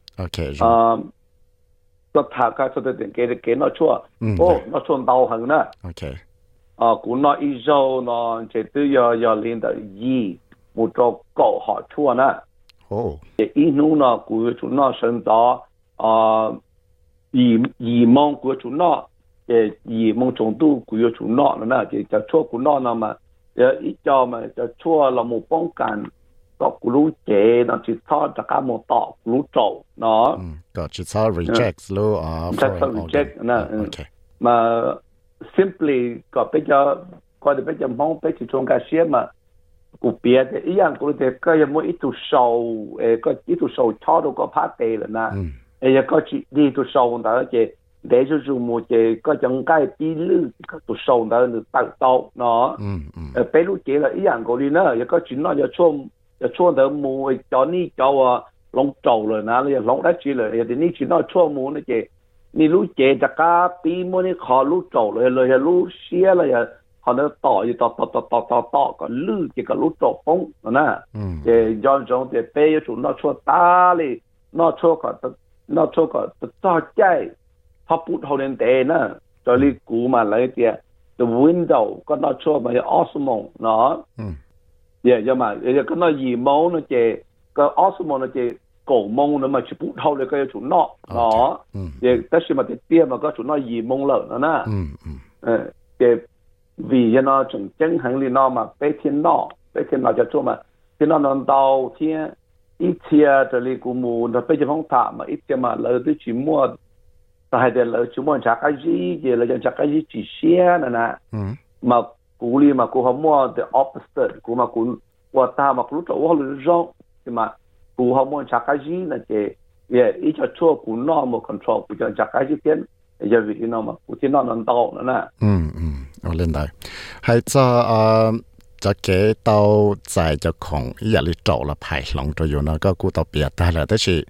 ก็ถ้าก็จะเป็นเกณฑ์nó chua ô nó chua đau hơn nè cú nói ý dâu nó chỉ tự do liên tới gì một chỗ cậu họ chua nè để ý nu nó cú chúng nó sinh đó ý mong của chúng nó để ý mong chúng tu của chúng nó nè chỉ cho chua của nó mà ý cho mà cho chua là mộtป้องกันก็กูรู้เจnó chỉ choจากการmột tọรู้โจnó ก็chỉ cho reject รู้ reject นะmà simply ก็ไปจะก็ได้ไปจะมองไปที่ตรงกาเซียมากูเปียแต่อีอย่างกูเลยก็ยังไม่อีตัวโชว์ก็อีตัวโชว์ชอบดูก็พาเต了นะยังก็จีดีตัวโชว์แต่เจเดี๋ยวจู่ๆมูเจก็จังใกล้ปีลื้อก็ตัวโชว์แต่หรือตั้งโตเนาะไปรู้เจละอีอย่างกูเลยนะยังก็จีน่าจะช่วงแต่มูจอนี่จอ lông trầu rồi nè là lông đất chỉ rồi thì ní chỉ nói chua muốn này chị ní lú chế chắc cả pi mua ní khó lú trầu rồi lú xía rồi họ nó tỏ còn lư chỉ có lú trầu phong nè thì do trong thì bé chủ nó chua ta đi nó chua có to chạy họ bút họ đến thế nè cho li cú mà lấy thì the window có nó chua mà osmo nó nhưng mà cái nó gì máu nó chè cái osmo nó chè cổ mông nó mà chỉ bút hậu để cái chủ nó thì tất nhiên mà tiêm mà có chủ nó gì mông lợn nó nè thì vì nó chừng chân hàng li nó mà bé thiên nó cho chua mà thiên nó đau thiên ít thiên cho li cú mù nó bé chỉ phong thả mà ít thiên mà lỡ tới chỉ mua tại để lỡ chỉ mua chắc cái gì thì là chắc cái gì chỉ xe nè mà cú li mà cú không mua the opposite cú mà cú qua ta mà cú chỗ họ lựa rong thì mà cú không mua chắc cái gì là chỉ ít cho chua cú nó một control cú cho chắc cái gì tiền giờ vì nó mà cú thì nó đau nữa nè lên đây hay cho cái tàu dài cho khổng giờ li trâu là phải lòng cho dù nó có cú tàu bịa ta là thế chỉ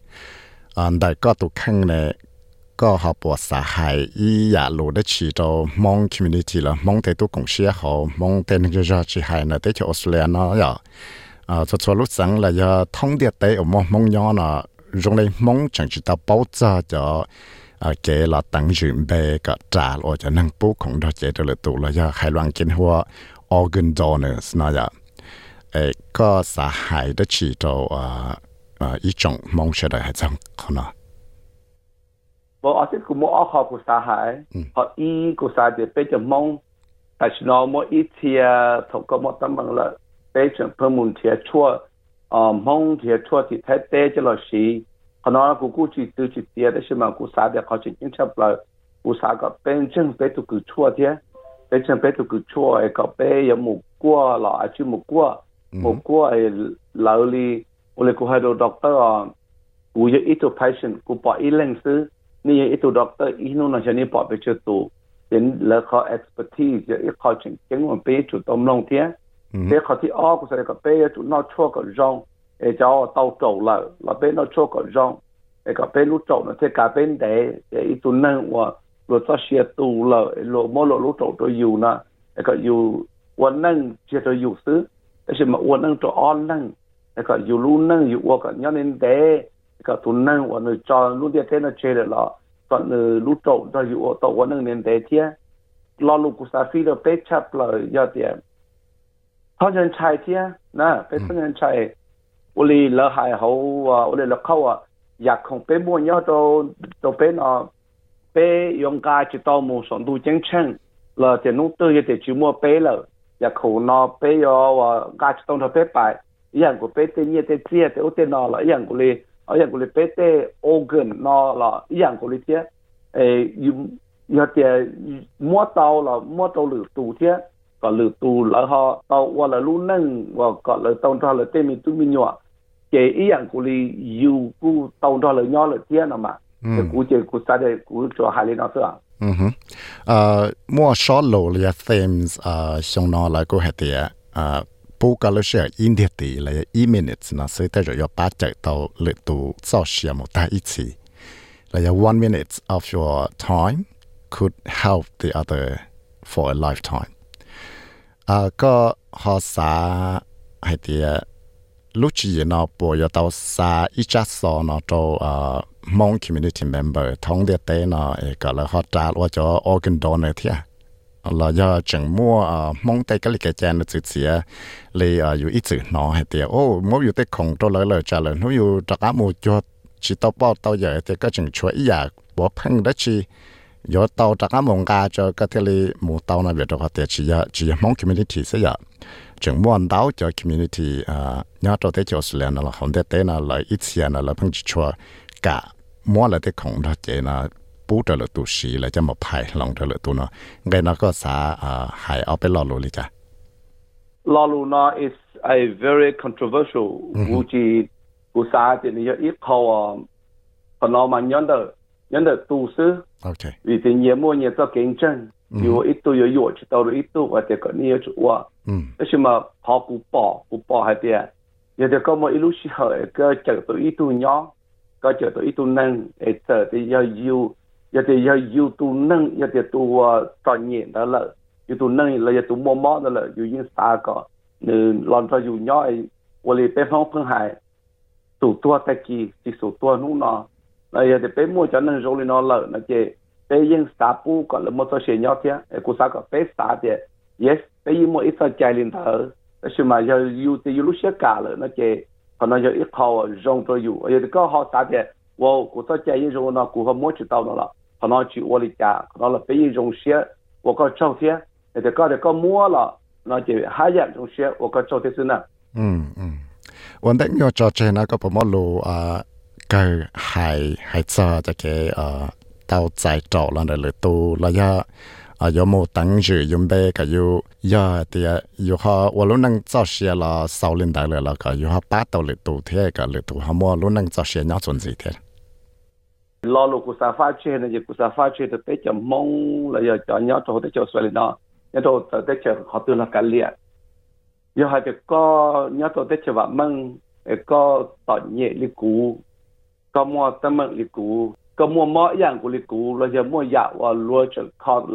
đại có tụ khăn nàyก็เขาปวดสาหายอยากรู้ได้ชีเรามอง community ละมองแต่ตัวกงเชียเขามองแต่นึกจะชีหายนะแต่ที่ออสเตรเลียเนาะอย่าชัวร์รู้สังเลยอย่าท่องเดียดแต่มองย้อนน่ะตรงนี้มองจังจิตาป้าจะเจเราตั้งยืนเบก็จ่าเราจะนั่งปุ๊กของเราเจตัวเลยตัวเลยอย่าใครลองกินหัว organ donors นะอย่าก็สาหายได้ชีเราอีจงมองเฉยๆให้จังเขาเนาะบ่อาทิตย์กูบ่เอาเขากูสาหายเขาอีกูสาจะไปจะมองแต่ฉันเอาบ่อีเทียถูกก็บ่ตั้งบังละไปจะเพิ่มมูลเทียชั่วมองเทียชั่วที่แท้เตจะละสีเขาน้อยกูจิตจิตเทียได้ใช่มั้ยกูสาเดี๋ยวเขาจะยิ่งชับเลยกูสาก็เป็นจังไปตุกชั่วเทียเป็นจังไปตุกชั่วไอ้ก็ไปยังหมู่กัวหรออาชีพหมู่กัวไอ้เหลาลีโอเลยกูให้ดูด็อกเตอร์กูจะอีตัว patient กูปล่อยอีเล่งซื้อนี่ไอ้ตัวด็อกเตอร์อีนู่นน่ะฉันนี่ปอดไปเจอตัวเป็นแล้วเขา expertise จะอีเขาเก่งมันไปจุดตรงลงเทียแต่เขาที่อ้อกูใส่กับไปจุดนอกชั่วกับรองไอ้เจ้าเต้าโจแล้วเราไปนอกชั่วกับรองไอ้ก็ไปรู้โจนะที่การเป็นเดไอ้ตัวนั่งว่าเราจะเสียตัวแล้วไอ้โลโมโลรู้โจตัวอยู่นะไอ้ก็อยู่วันนั่งเสียตัวอยู่ซื้อไอ้ใช่มาวันนั่งตัวอ้อนนั่งไอ้ก็อยู่รู้นั่งอยู่ว่ากันย้อนเน้นเดก็ทุนนั่งวันนึงจอรู้เดียเท่นั้นเชื่อเลยล่ะก่อนรู้โจทย์เราอยู่ตัววันนึงเน้นเดียเที่ยรอลูกกุศลฟีเราเป็ดชับเลยยอดเดียเขาเงินชัยเที่ยนะเป็นเงินชัยอุลีเราหายเขาอุลีเราเข้าอยากของเป็ดม้วนยอดตัวเป็ดเป็ดยงกาจิตโตมูสอนดูเจ้งเช่งเราจะนุ่งตื้อจะจิ๋วมัวเป็ดเลยอยากของเป็ดกาจิตโตตัวเป็ดไปอย่างกูเป็ดเตี้ยเตี้ยแต่อุเตนอละอย่างกูเลยอย่างกูเลยเป็ดเต้ organ นอละอย่างกูเลยเที่ยอยู่เที่ยมัวเตาละมัวเตาหรือตูเที่ยก็หรือตูแล้วเขาเตาว่าละรู้นั่งว่าก็เลยเตาทอเลยเต้มีตุ้มีหยวกเจอีอย่างกูเลยอยู่กูเตาทอเลยย่อเลยเที่ยน่ะมาแต่กูเจกูซาเดกูจะหายเลยนะเสือมัวช็อตโลเลยthemesชงนอแล้วกูเห็นปูก็รู้สึกอินเดียตีเลยminutes นะซึ่งแต่เราป้าใจตัวหรือตัวสอเชียมุตาอีทีเลย 1 minute of your time could help the other for a lifetime ก็หอสาให้เดียลูกจีนอปัวยตัวสาอีจัสซอนอตัวมอง community member ท้องเดียเตนอก็เลยเขาจ่าว่าจะ organ donor ที่เราจะจังมั่วมองแต่ก็เลยแกแจนจุดเสียเลยอยู่อีจุดน้อให้เดียวโอ้มั่วอยู่แต่ของตัวเลยจ่าเลยนู้อยู่จากอามูจดชีตัวป้อตัวใหญ่แต่ก็จังช่วยอยากบอกพังได้ชียอตัวจากอามงกาจะก็ที่เลยหมู่ตัวนั้นเวลาเขาเดียวชีมอง community เสียจังมั่วดาวจะ community ย้อนตัวเดียวจะสุดแล้วนะเราคนเดียวเต้นเลยอีเสียนะเราเพิ่งช่วยกะมั่วเลยแต่ของเราเจนะปูเตลตัวสีแล้วจะมาพายลองเตลตัวเนาะไงนะก็สาหายเอาไปรอลูเลยจ้ะรอลูเนาะ is a very controversial กูสาจะนี่อีกเขาพนอมันย้อนเดอตูซื้อวิธีเยี่ยมเนี่ยจะเก่งจังอยู่อีตัวอยู่ที่ตัวอีตัวว่าแต่ก็นี่จะว่าแต่ชิมาพอกูปอให้เดีย giờ thì có một ít lúc hỏi cái chờ tụi ít tu nhỏ có chờ tụi ít tu nâng chờ thì giờ thì yêu tu nâng giờ thì tu tròn nhện đó là yêu tu nâng là giờ tu mua món đó là yêu những xa có nên làm cho yêu nhỏวันนี้เป็นห้องเพิ่งหายสู่ตัวตะกี้ที่สู่ตัวนู้นเนาะแล้วอย่าจะเป็นมั่วจนนั่งโจลินอเลยนะเจเป็นยังสาปูก่อนแล้วมั่วตัวเชียร์ยอดเทียกูสาก็เป็นสาเดีย yes เป็นยังมั่วอีสัจใจลินเถอะแต่ช่วงมาจะอยู่ที่อยู่รู้เชื่อกาเลยนะเจพอเราจะอีกเขาจงตัวอยู่อย่าจะก็เขาสาเดียว่ากูสัจใจยังจงเนาะกูเขามั่วจุดเต่าเนาะละพอเราจีวันนี้จ้าพอเราเป็นยังจงเชื่อว่าก็เจ้าเทียแต่ก็มั่วละเราจะหายากจงเชื่อว่าก็เจ้าเทียซึ่งน่ะวันนี้ยอดจอเจนะก็ผมรู้ก็หายจะแกเตาใจจ่อแล้วเลยตัวระยะยมตั้งอยู่ยมเบก็อยู่ยอดอยู่เขาว่าลุ้นนั่งจ่อเชียร์สาวลินได้เลยแล้วก็อยู่เขาป้าตัวเลยตัวเท่ก็เลยตัวเขามัวลุ้นนั่งจ่อเชียร์น่าสนใจเท่รอลูกกุศลฟ้าเชื่อเนี่ยกุศลฟ้าเชื่อแต่จะมองแล้วจะย้อนตัวแต่จะสวยเลยเนาะย้อนตัวแต่จะเขาตื่นละกันเลียgiờ hai cái có nhớ tôi tết cho bạn măng có tỏi nhẹ li cú có mua tấm măng li cú có mua mỗi dạng của li cú rồi giờ mua dạo và lúa chợ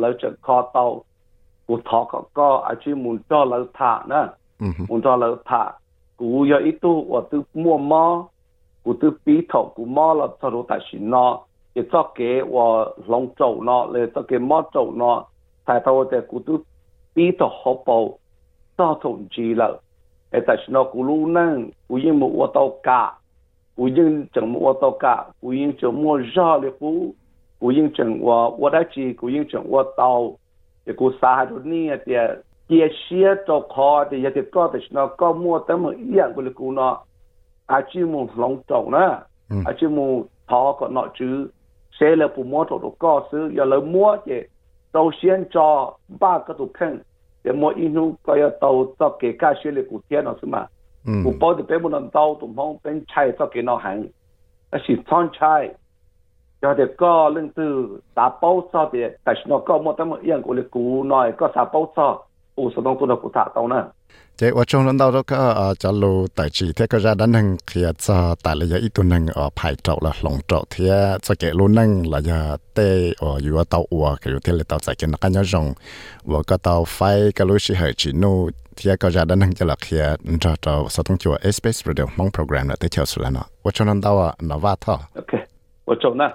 kho tàu của thọ có ở trên muốn cho lợn thả nữa muốn cho lợn thả cú giờ ít tu và tu mua mò cú tu bí thọ cú mò là cho đồ tài xỉn nó để cho cái và lòng trâu nó để cho cái mò trâu nó tại tao để cú tu bí thọ hộp bầu sao thủng chỉ là tại sao cú lu năng cú yên một ô tô cả cú yên chẳng một ô tô cả cú yên chẳng mua ra được cú yên chẳng ô đá chi cú yên chẳng ô tàu để cú xa được ní thì chia sẻ cho họ thì giờ thì có tại sao có mua tấm một dạng của cú nó chỉ một lòng trâu nữa chỉ một thọ còn nọ chứ sẽ là phụ mua trâu có xứ giờ lấy mua thì đầu tiên cho ba cái tủ khăn để mỗi inu coi tàu cho cái cá sấuเลยกูเทียนเอาสิมากูปอจะเป็นมันตาวตุ่มห้องเป็นใช่cho cái nó hàngแต่สิท่อนใช่จะเด็กก็เรื่องตื้อสาเป้าซอเดียแต่ฉันก็มั่วแต่เมื่ออย่างกูเลยกูหน่อยก็สาเป้าซอกูสนองตัวกูถ่าเตานะเจ้าช่วงนั้นเราก็จะรู้แต่จีเท่าก็จะดันหนึ่งเขียจะแต่ละอย่างอีตัวหนึ่งภายเจ้าละหลงเจ้าเทียจะเกรู้นั่งละจะเตะอยู่ว่าเตาอัวก็อยู่ที่เลยเตาใส่กันนักย้อนจงว่าก็เตาไฟก็รู้สิเหตุจีนูเทียก็จะดันหนึ่งจะละเขียจะเตาสต้องจัว SBS Radio มองโปรแกรมละเตะเที่ยวสุดแล้วเนาะว่าช่วงนั้นเราหน้าว่าท่อโอเคว่าจบนะ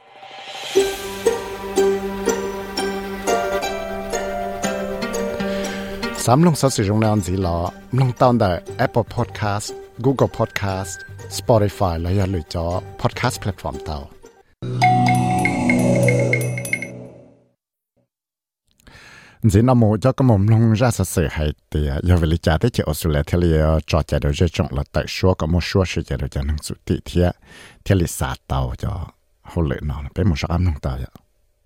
สามลงสสิรงนานสีล้อลงตอนได้ Apple Podcast Google Podcast Spotify และอย่าลืมจอ Podcast Platform เตาจีนอโมจะกระหม่อมลงราชสื่อให้เตียอย่าเวลิจาได้เจอออสเตรเลียเทลียจอดใจโดยเฉพาะละแต่ชัวก็มัวชัวชื่อใจโดยจะนั่งสุติเทียเทลิสาเตาจะเขาเลยนอนเป็นมุชอัมลงเตาอย่า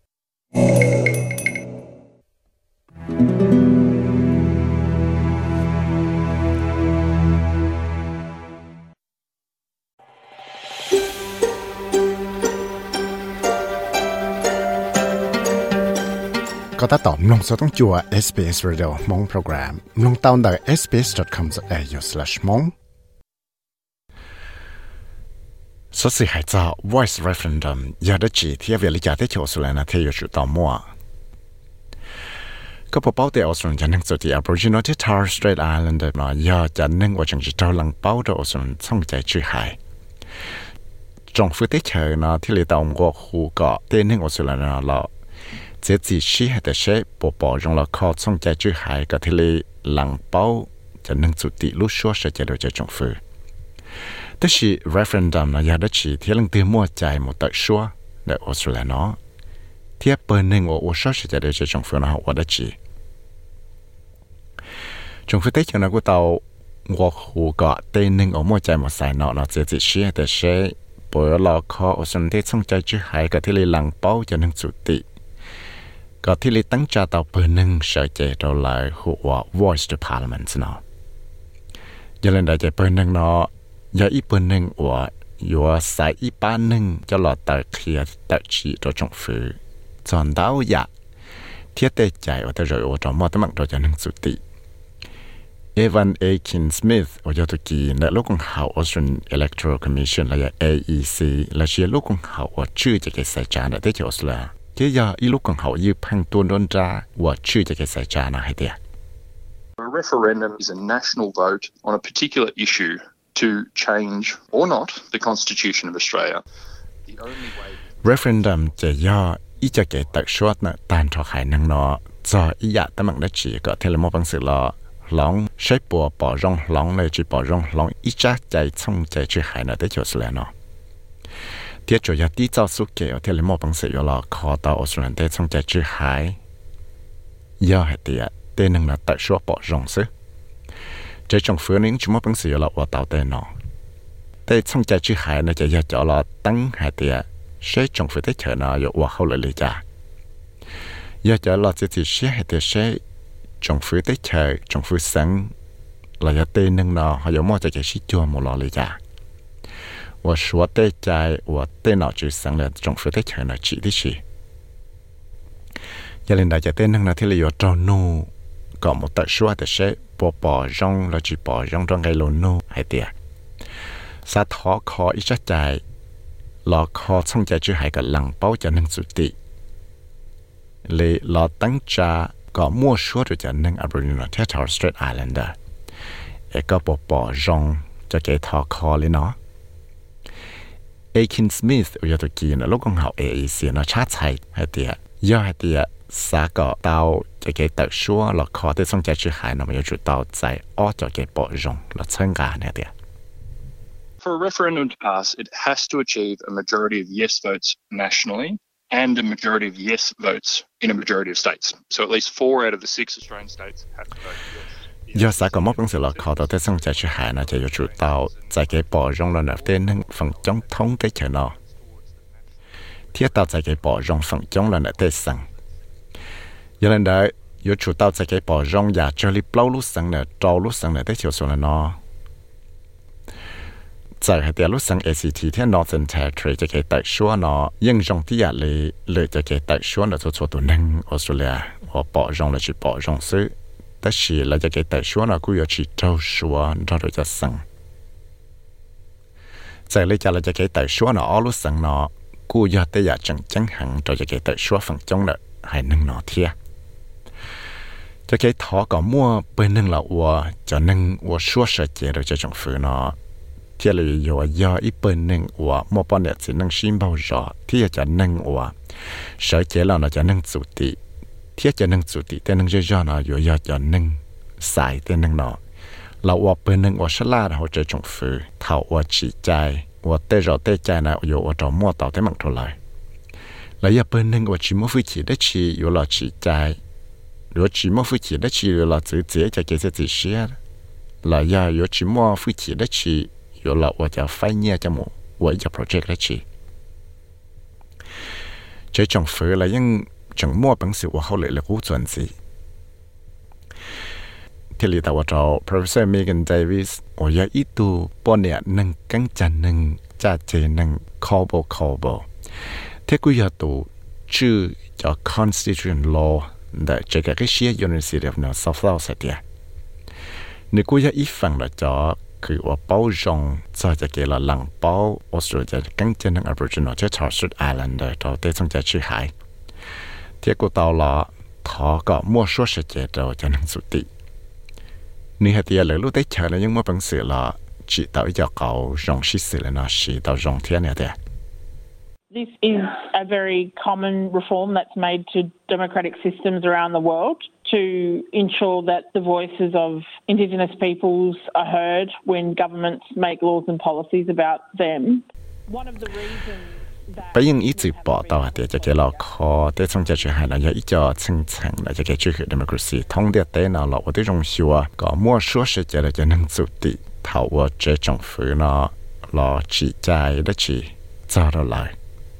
ก็ถ้าตอบลงจะต้องจัว SBS Radio มองโปรแกรมลงตามได้ sbs.com.au/mong สุดท้ายจะ Voice Referendum ยาดจีที่เวลิจาได้เชื่อสุดแล้วนะที่อยู่จุดต่อมัวก็พบเป้าแต่ออสเตรเลียจะนั่งสุดที่ Aboriginal ที่ Torres Strait Islander มายาจะนั่งว่าจังจะเท่าหลังเป้าตัวออสเตรเลียส่งใจชื่อหายจงฟื้นได้เชิญนะที่เลยตามว่าคูก็เต้นนั่งออสเตรเลียนะเรา这只是还得些宝宝用了靠从在最海个体里冷包就能做地路说是这这种夫，但是 referendum 呢也得起天冷对末在莫得说那我说了喏，天本能我说是这这种夫呢我得起，种夫得讲那个到我胡个对能我莫在莫塞喏那这只是还得些宝了靠我身体从在最海个体里冷包就能做地。ก็ที่ลิตั้งใจต่อเปิดหนึ่งเสียใจเราเลยหัว voice to parliament เนาะอย่าเล่นได้ใจเปิดหนึ่งเนาะอย่าอีเปิดหนึ่งว่าอยู่สายอีป้าหนึ่งจะหลอดตาเคลียร์ตาชีตัวจงฝืนจนดาวอยากเทียบใจว่าแต่เราจะมอตั้งมันเราจะหนึ่งสุดที่ Evan Akin Smith 我叫做记那ลูกของเขา Australian Electoral Commission และ AEC และเชียลูกของเขาว่าชื่อจะเกิดใส่จานได้ที่ออสเตรเลียเกี่ยอีลูกของเขายืพังตัวโดนจ้าว่าชื่อจะเกิดใส่จานให้เดีย A referendum is a national vote on a particular issue to change or not the Constitution of Australia. The only way referendum จะอีจะเกิดตัดชดนะตานทอขายนังนอจออีอยากแต่มันได้จีก็เทเลโมบังสือละหลงใช้ปัวปอร่องหลงเลยจีปอร่องหลงอีจ้าใจช่องใจชื่อหายนะได้จดแล้วเนาะเทียจุยาตีเจ้าสุเกอเทเลโมบังสืออยู่ละคอตาออสเตรเลียได้ช่องใจชื่อหายย่อให้เตียเต้นึงนะตัดชัวปอร่องซึใจจงฟื้นนิ่งจุ่มบังสืออยู่ละว่าเต่าเต้นอได้ช่องใจชื่อหายนะจะย่อจ่อละตั้งให้เตียใช้จงฟื้นได้เฉยนะอยู่ว่าเขาเลยจ้าย่อจ่อละจะติดเชื่อให้เตียใช้trong phía tới trời trong phía sáng là giờ tên nâng nọ họ giống một cái shit chua một lò lấy ra và số tới trời và tên nọ chỉ sáng là trong phía tới trời là chỉ thế gì giờ lên đại giờ tên nâng nọ thì là giờ tròn nô có một tờ số để sẽ bỏ rong là chỉ bỏ rong trong cái lô nô hay tiệt sát thọ khó ít chắc trời lò khó xong trời chưa hay cả lằng bao cho nâng sụt tị lấy lò tăng trà có mua số rồi cho nên Aboriginal Torres Strait Islander có bỏ rong cho cái thọ kho lên nó Akin Smith ở chỗ kia nó lúc con học AEC nó chát chạy hay tiệt do hay tiệt xã có tàu cho cái tàu số là khó tới xong chạy chữ hải nó mới chủ tàu chạy ở cho cái bỏ rong là chân cả này tiệt. For a referendum to pass, it has to achieve a majority of yes votes nationally and a majority of yes votes in a majority of states. So at least 4 out of the 6 Australian states have to vote yes. Do xã có một công sự là khó tới xong chạy chữ hải nó chạy chủ tàu chạy cái bỏ rong là nợ tên nâng phần chống thống tới chợ nó thiết tàu chạy cái bỏ rong phần chống là nợ tên sẵn do nên đấy do chủ tàu chạy cái bỏ rong và cho li plau lúc sẵn nợ trâu lúc sẵn nợ tới chiều xuống là nó chạy hay tiền lúc sẵn ACT thế Northern Territory chạy cái tại số nó nhưng rong tí ạ lệ chạy cái tại số nó cho tụ nâng Australia và bỏ rong là chỉ bỏ rong xứ tất nhiên là chạy cái tại số nó cũng chỉ trâu số cho rồi cho sẵn chạy lấy chạy là chạy cái tại số nó ở lúc sẵn nó cũng giờ tới giờ chẳng hẳn cho chạy cái tại số phần trong là hay nâng nó thiệt cho cái thọ có mua bên nâng là ua cho nâng ua số sợ chế rồi cho trong phủ nó thiệt là do ít bên nâng ua mua bao nhiêu chỉ nâng xin bao giờ thiệt cho nâng ua sợ chế là nó cho nâng chủ tị thiết cho nâng chủ tị tên nâng do nó do cho nâng xài tên nâng nó là ua bên nâng ua sá la hỗ trợ trong phủ thảo ua chỉ trái ua tê rồi tê trái nào ua trò mua tàu thế mạng thôi lại là do bên nâng ua chỉ mua phi chỉ để chỉ ua là chỉ trái如果只摸夫妻的起了直接就给自己写了呀有只摸夫妻的起有了我就翻译就么我就 project 的起这种服了因整摸本事我后来了不准时ที่里头我找 Professor Megan Davis 我要一度半年能跟着能加这能 cobble ที่กู要读ชื่อ叫 Constitution Law để cho cái xia University of New South Wales thế nếu cô ý phẳng là choคือว่าเป้าจงจะเกี่ยวกับหลังเป้าออสเตรเลียกังเจนทั้ง Aboriginal ที่ Torres Strait Islander ตัวเต้ต้องจะชื่อหายที่กูตาวละทอก็มั่วชั่วเสียเจตัวจะนั่งสุตินี่เหตุเลยรู้ได้เฉยเลยยังมั่วปังสือละจีตาวจะเก่าจงชิสือเลยนะจีตาวจงเทียนเนี่ยเดีย This is a very common reform that's made to democratic systems around the world to ensure that the voices of Indigenous peoples are heard when governments make laws and policies about them. One of the reasons that ไปยังอีจิปต่อเดี๋ยวจะเกี่ยวกับข้อที่ต้องจะช่วยให้เราอีจอซึ่งเราจะเกี่ยวกับ democracy ท่องเดียเต้นเราว่าที่จงชัวก็มั่วชั่วเสียจะเราจะนั่งสุติเท่าว่าเจ้าจงฝืนเราจีใจได้จีเจ้าเราเลย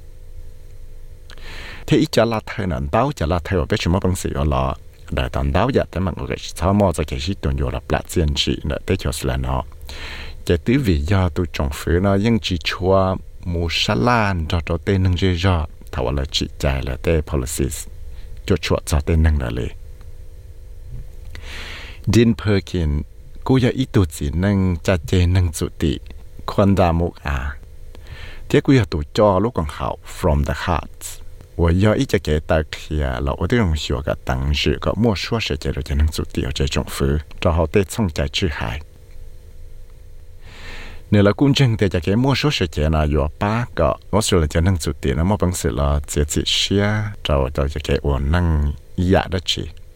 ที่อีจะลาเธอนั้นดาวจะลาเธอไปชิมบังสีอ๋อแต่ตอนดาวอยากแต่มันก็ชอบมอจะเกี่ยวกับตัวอยู่ละปลาเจียนจีเนี่ยได้เกี่ยวกับเนาะจะตื้อวิญญาตัวจงฝืนเนาะยังจีชัวมูชลานจอดเต้นึงเยอะๆถ้าว่าเราจีใจแล้วเต้ policies จะชัวจอดเต้นึงเลยดินเพอร์กินกูอยากอีตัวจีนึงจะเจนึงจุติคนดามุกเที่กูอยากตัวจอลูกของเขา from the heart 我要一直给大家了，我这种学个当时个莫说是这个就能做掉这种服，然后得从在去海。你了公正的这个莫说是这呢有8个，我说了就能做掉，那么本事了这些就这个我能压得起。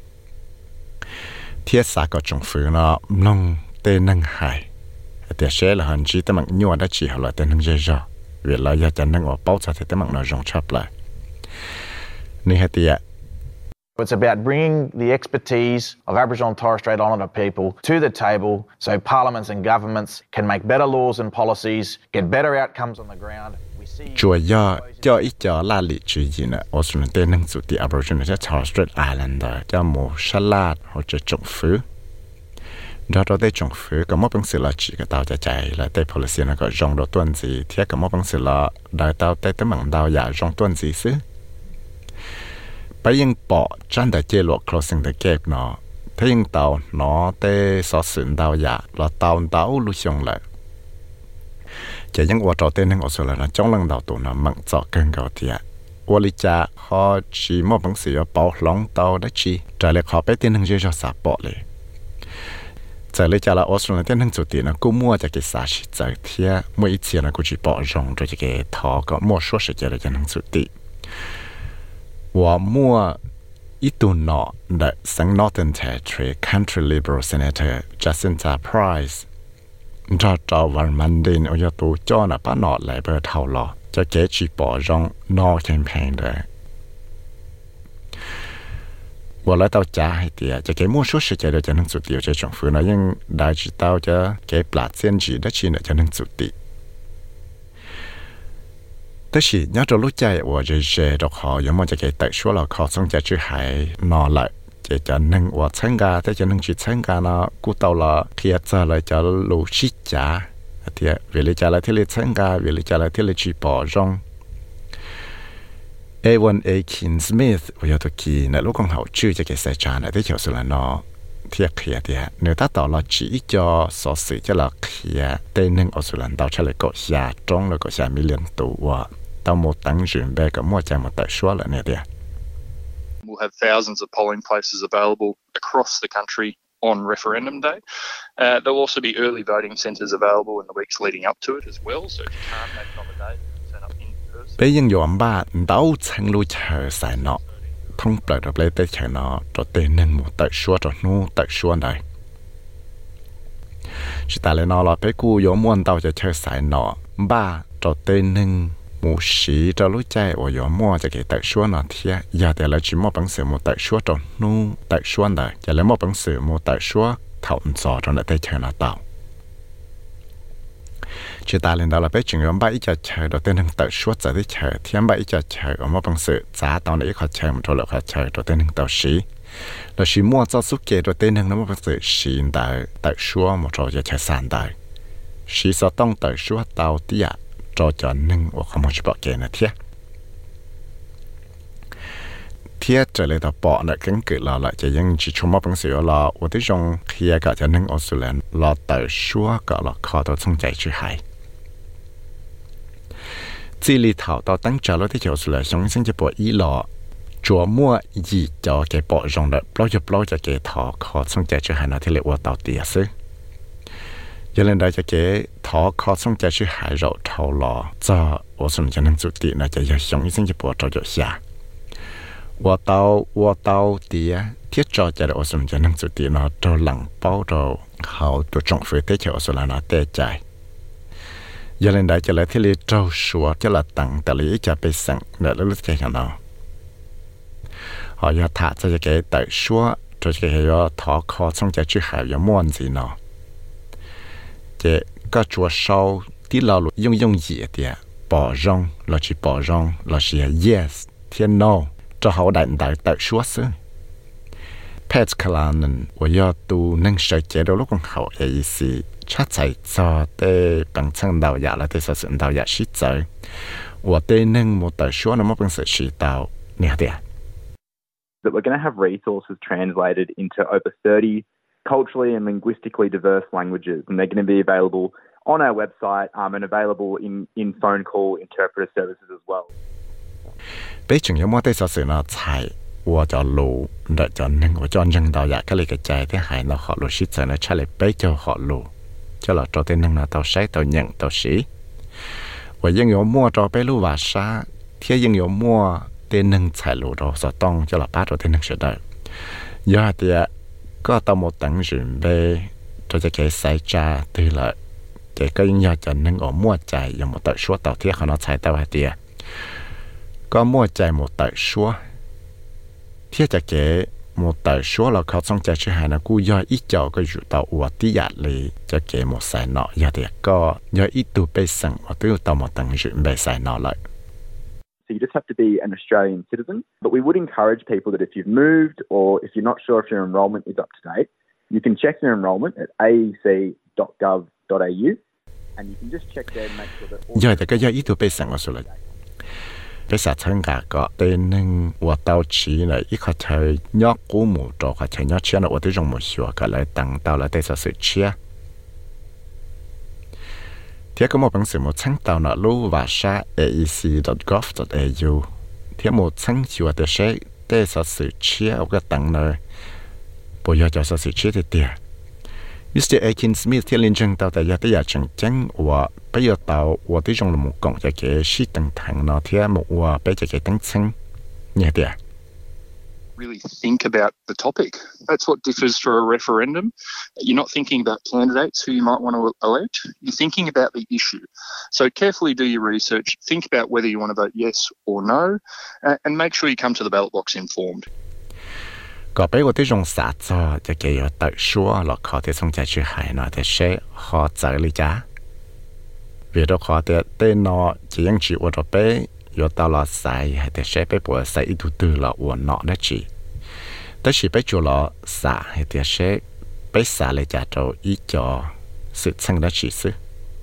เทียสากจงฝืนนะน้องเต้นังหายแต่เชื่อละหันจีแต่มันยัวได้จีเขาละเต้นังเยอะเวลาอยากจะนั่งว่าเป้าจะแต่มันนอยงชับเลยนี่ฮะเตีย It's about bringing the expertise of Aboriginal and Torres Strait Islander people to the table so parliaments and governments can make better laws and policies, get better outcomes on the ground. จัวยย่อจ่ออีจ่อลาลิจีจีนะออสเตรเลียนั่งสุดที่ Aboriginal จะ Torres Strait Islander จะหมู่ฉลาดเขาจะจงฟื้นเราได้จงฟื้นก็มั่วเป็นสิ่งละจีก็ตาวใจใจและได้ policy นะก็จงเราต้นจีเทียก็มั่วเป็นสิ่งละได้ตาวได้ตั้งมั่งดาวอยากจงต้นจีซื้อไปยังปอจันแต่เจลวก closing the gap เนาะถ้ายังตาวเนาะได้สอดสื่อดาวอยากเราตาวลุยงเลยจะยังว่าเราเต้นนั่งออสเตรเลียนะจ้องลังดาวตัวนั้นมันจะเกินกว่าที่ว่าลิจ่าเขาชีมั่วเป็นสิ่งเป่าหลงดาวได้ชีจะเลยเขาไปเต้นนั่งเยอะๆสาปอเลยจะเลยจะละออสเตรเลียเต้นนั่งจุดที่นะกูมั่วจะเกิดสาชิใจเทียเมื่ออีเทียนะกูจีปอรงจะเกิดทอก็มั่วชัวร์จะเลยจะนั่งจุดที่ว่ามั่วอีตุนเนาะ the Northern Territory Country Liberal Senator Jacinta Priceเราวันมันเดินเอาตัวจ้อน่ะป้าหนอดไหลเบอร์เท่าหรอจะเกจีปอจงนอแคมเปญเลยว่าแล้วเราจะให้เดียจะเกมั่วชั่วเสียใจจะนั่งสุดเดียวจะจงฝืนนะยังได้จีเต้าจะเกปลาเส้นจีได้ชีน่ะจะนั่งสุดดีแต่สิย้อนเรารู้ใจว่าจะเราขอยังมันจะเกแต่ชั่วเราขอส่งใจชื่อหายนอเลยจะนั่งว่าเชิงกาแต่จะนั่งจิตเชิงกานะกูเต่าละเทียจะเลยจะรู้ชิจ่าเทียเวลาจะเลยที่เลยเชิงกาเวลาจะเลยที่เลยจีปอจงEvan Akin Smith ว่าอยู่ตัวกี้ในลูกของเขาชื่อจะเกิดเสียจานที่เขียวสุดละเนาะเทียเขียเดียเนื้อตาต่อละจีจอสอสื่อจะละเขียเต้นหนึ่งเอาสุดละเราเฉลยก็ยาจงแล้วก็ยามิเลียนตัวเราหมดตั้งจุนเบก็มั่วใจหมดแต่ชัวร์ละเนี่ยเดีย We'll have thousands of polling places available across the country on referendum day. There'll also be early voting centres available in the weeks leading up to it as well. So if you can't make it on the day, turn up in person. ไปยังยอมบ้านเต้าชังลุยเฉยใส่เนาะทุ่งเปล่าเลยเตะเฉยเนาะตัวเต้นหนึ่งหมดแต่ชัวร์ตัวนู้แต่ชัวร์ได้ชิตาเลยเนาะเราไปกูยอมม้วนเต้าจะเฉยใส่เนาะบ้าตัวเต้นหนึ่งหมู่สีจะรู้ใจว่าอย่ามั่วจะเกิดแต่ชัวร์นอเทียอย่าแต่ละจิมั่วปังเสือมั่วแต่ชัวร์ตรงนู้แต่ชัวร์ได้อย่าเลยมั่วปังเสือมั่วแต่ชัวร์เท่าอันจ่อตรงนั้นได้เชิญนาเต่าชิตาเล่นดาวเราไปจึงยอมบ้าอีจะเชิญเราเต้นทั้งแต่ชัวร์จะได้เชิญเทียมบ้าอีจะเชิญมั่วปังเสือจ้าตอนนี้เขาเชิญมันโทรเราเขาเชิญเราเต้นทั้งแต่สีเราสีมั่วจะสุกเกเราเต้นทั้งนั้นมั่วปังเสือสีได้แต่ชัวร์มั่วเราจะเชิญสานได้สีจะต้องแต่ชัวร์เต่าเตี้ยจอจอนหนึ่งว่าเขาไม่ใช่บอกเกณฑ์นะเทียจะเลยต่อปอเนี่ยกันเกิดเราละจะยังจีชมว่าเป็นสิ่งเราว่าที่จงเทียก็จะนึ่งออสเตรเลียเราแต่ชัวก็เราขอตัวสนใจชื่อหายจีลีเท่าต่อตั้งใจเราที่จะออสเตรเลียส่งสิ่งจะปวดอีหล่อจัวมั่วยีจอเก็บปอจงเลยปล่อยจะเก็บถอขอสนใจชื่อหายนะที่เรียกว่าเต่าเตี้ยซึยันเล่นได้จะเก๋ทอคอส่งใจชื่อหายเราเท่าหล่อจะว่าส่วนจะนั่งจุดตีน่าจะยังส่งอีสิ่งจะปวดเราจะเสียว่าเตาเตี้ยเทียจอจะได้ว่าส่วนจะนั่งจุดตีน่าเราหลังเป้าเราเขาตัวจงฟื้นเตะเขียวส่วนน่าเตะใจยันเล่นได้จะเลยที่เลี้ยเราชัวจะละตังแต่เลยจะไปสั่งเดี๋ยวรู้ใจกันเนาะเขาอยากถ่ายจะเก๋แต่ชัวจะเก๋ว่าทอคอส่งใจชื่อหายอย่าม่วนสิเนาะก็ชัวเศร้าที่เราย่งเหยียดเดียปอจงเราจีปอจงเราเสีย yes เทียน no จะเขาได้แต่ชัวซึแพทย์คลานันว่าอยากดูนั่งใช้เจดลูกของเขาเอซีชัดใจจอเตะปังช่างดาวยาและเตะสนดาวยาชิดใจว่าเตะนั่งมัวแต่ชัวนั้นมันเป็นสิ่งชีดาวเนี่ยเดีย That we're going to have resources translated into over 30 culturally and linguistically diverse languages, and they're going to be available on our website and available in phone call interpreter services as well. 北京有么的说是呢菜，我叫路，那叫能我叫人到呀，个里个在的海那好路是在那吃里北叫好路，叫了做的能那到谁到人到谁，我应有么做北路瓦沙，天应有么的能菜路到所当叫了八做的能学的，有的ก็ต้องหมดตั้งยืนไปตัวจะเกยใส่ใจตื่นเลยเกยก็ยังอยากจะนึกออกมั่วใจยังหมดแต่ชัวต่อที่เขาเราใช้แต่ว่าเดียก็มั่วใจหมดแต่ชัวที่จะเกยหมดแต่ชัวเราเขาต้องใจชื่อหายนะกูย่อยอีเจ้าก็อยู่ต่ออวดที่อยากเลยจะเกยหมดใส่หนออย่าเดียก็ย่อยอีตัวไปสั่งว่าตัวต่อหมดตั้งยืนไปใส่หนอเลย So you just have to be an Australian citizen. But we would encourage people that if you've moved or if you're not sure if your enrolment is up to date, you can check your enrolment at aec.gov.au and you can just check there and make sure that all... Giờ thì cái giờ ít tụi bây giờ rồi. Bây giờ thân cả có tên nên我到期了一个thời nhóc cũ mù trò cái thời nhóc chia nó我都用một số cái来等到了这是事chia thế có một bằng sự mộtชั้นtàu nọ lưu và sa aec.gov.au thế mộtชั้นchùa để sẽ để sở sự chia ở cái tầng nơi bây giờ cho sở sự chia thì tiền Mr. Akin Smith thì liên chân tàu tại gia tới giờ chẳng chẳng và bây giờ tàu và tới trong là một cộng cho cái sĩ tầng thẳng nó thế một và bây giờ cái tầngชั้นnhẹ tiền really think about the topic. That's what differs for a referendum. You're not thinking about candidates who you might want to elect. You're thinking about the issue. So carefully do your research. Think about whether you want to vote yes or no, and make sure you come to the ballot box informed. Có bây giờ tôi dùng xã cho cái ở tại số là khó để xong chạy chữ hải nó để sẽ họ giải lý giá. Vì đó khó để tên nó chỉ những chữ ở đó bây giờ tao là sai hay để sẽ bây giờ sai ít từ là ở nọ đó chỉ. Tới chỉ bây giờ là sai hay để sẽ bây sai lại trả cho ít cho sự sang đó chỉ sự.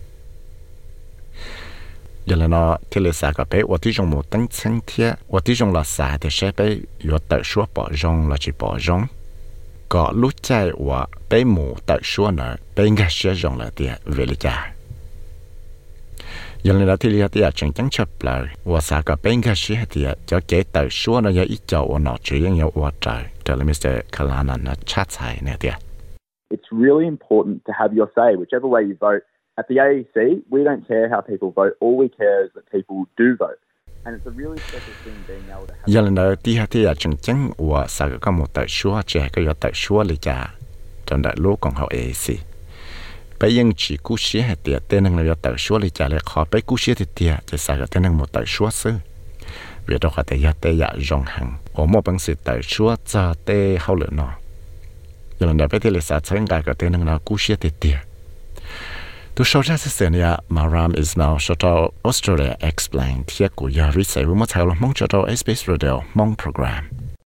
Giờ là nó thì là sai cái bây giờ tôi dùng một tăng sang thiệt, tôi dùng là sai để sẽ bây giờ tự số bỏ rong là chỉ bỏ rong. Có lúc chạy và bây mù tự số nữa, bây nghe sẽ rong là thiệt về lý trả. Giờ này là thì là thì chẳng chẳng chấp lời và sao cả bên cái gì thì cho cái tự số nó giờ ít cho và nó chỉ những nhiều trời cho nên Mr. Kalana nó chat sai nè thì It's really important to have your say whichever way you vote. At the AEC, we don't care how people vote. All we care is that people do vote. And it's a really special thing being able to have. Giờ này thì chẳng chẳng và sao có một tự số chỉ cái tự số lý trả trong đại lục còn học AEC. Bây giờ chỉ cú xí hay tiệt tên năng là tự số lý trả lại khó bây cú xí thì tiệt chỉ sao cái tên năng một tự số xứ vì đó có thể giờ tê giờ rong hàng ở một bằng sự tự số cho tê hậu lửa nó giờ lần đầu bây giờ là sao thấy cái tên năng là cú xí thì tiệt tu sau ra sẽ này Maram is now cho Australia explained thiệt của giờ research với một thảo luận mong cho SBS Radio mong program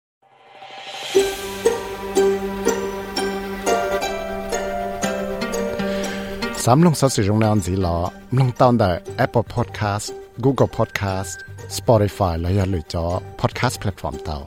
Sắm lông sử dụng nào gì lọ lông tao tại Apple Podcast, Google Podcast, Spotify là giờ lựa chọn podcast platform tao.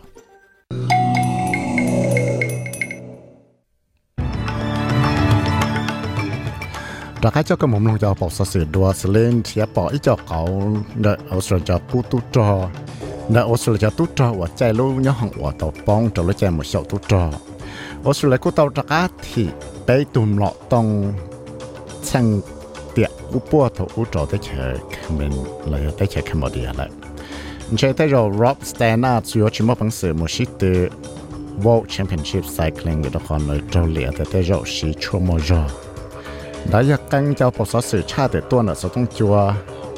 Đã cái cho cái mồm lông cho bỏ sử đua sử lên thì bỏ ít cho cậu đợi Australia cú tu trò đợi Australia tu trò và chạy luôn nhớ hàng của tàu bong trở lại chạy một số tu trò Australia cú tàu trả thì bé tụm lọ tông sang tiệt u bùa thổ u trò tới chơi mình là tới chơi Cambodia lại. Chơi tới rồi Rob Stannard chủ yếu chỉ một bằng sự một sĩ từ World Championship Cycling của con ở châu lìa tới rồi sĩ chua mò rồi. Đã giờ căng cho một số sự cha để tuôn ở số trong chùa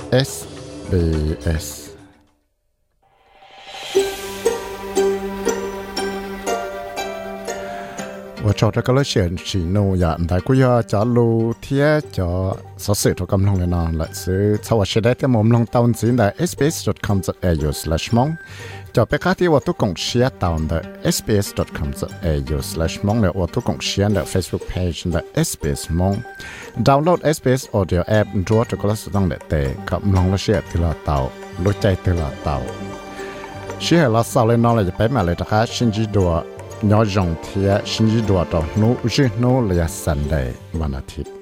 SBS. 我做这个了选是弄呀，但กู要找路贴找所事都咁弄的呢，来是从我现在的我们弄到进来 sbs.com.au/mong， 就别个的我都共share到的 sbs.com.au/mong 了，我都共share的 Facebook page 的 SBS Mong， download SBS Audio app， 做这个是当的的，咁弄了 share 的了到，录ใจ的了到，share 了少了呢了就别买了这个新几多。 nhỏ dòng thì xin gì đùa đó nô chứ nô là Sundayวันอาทิตย์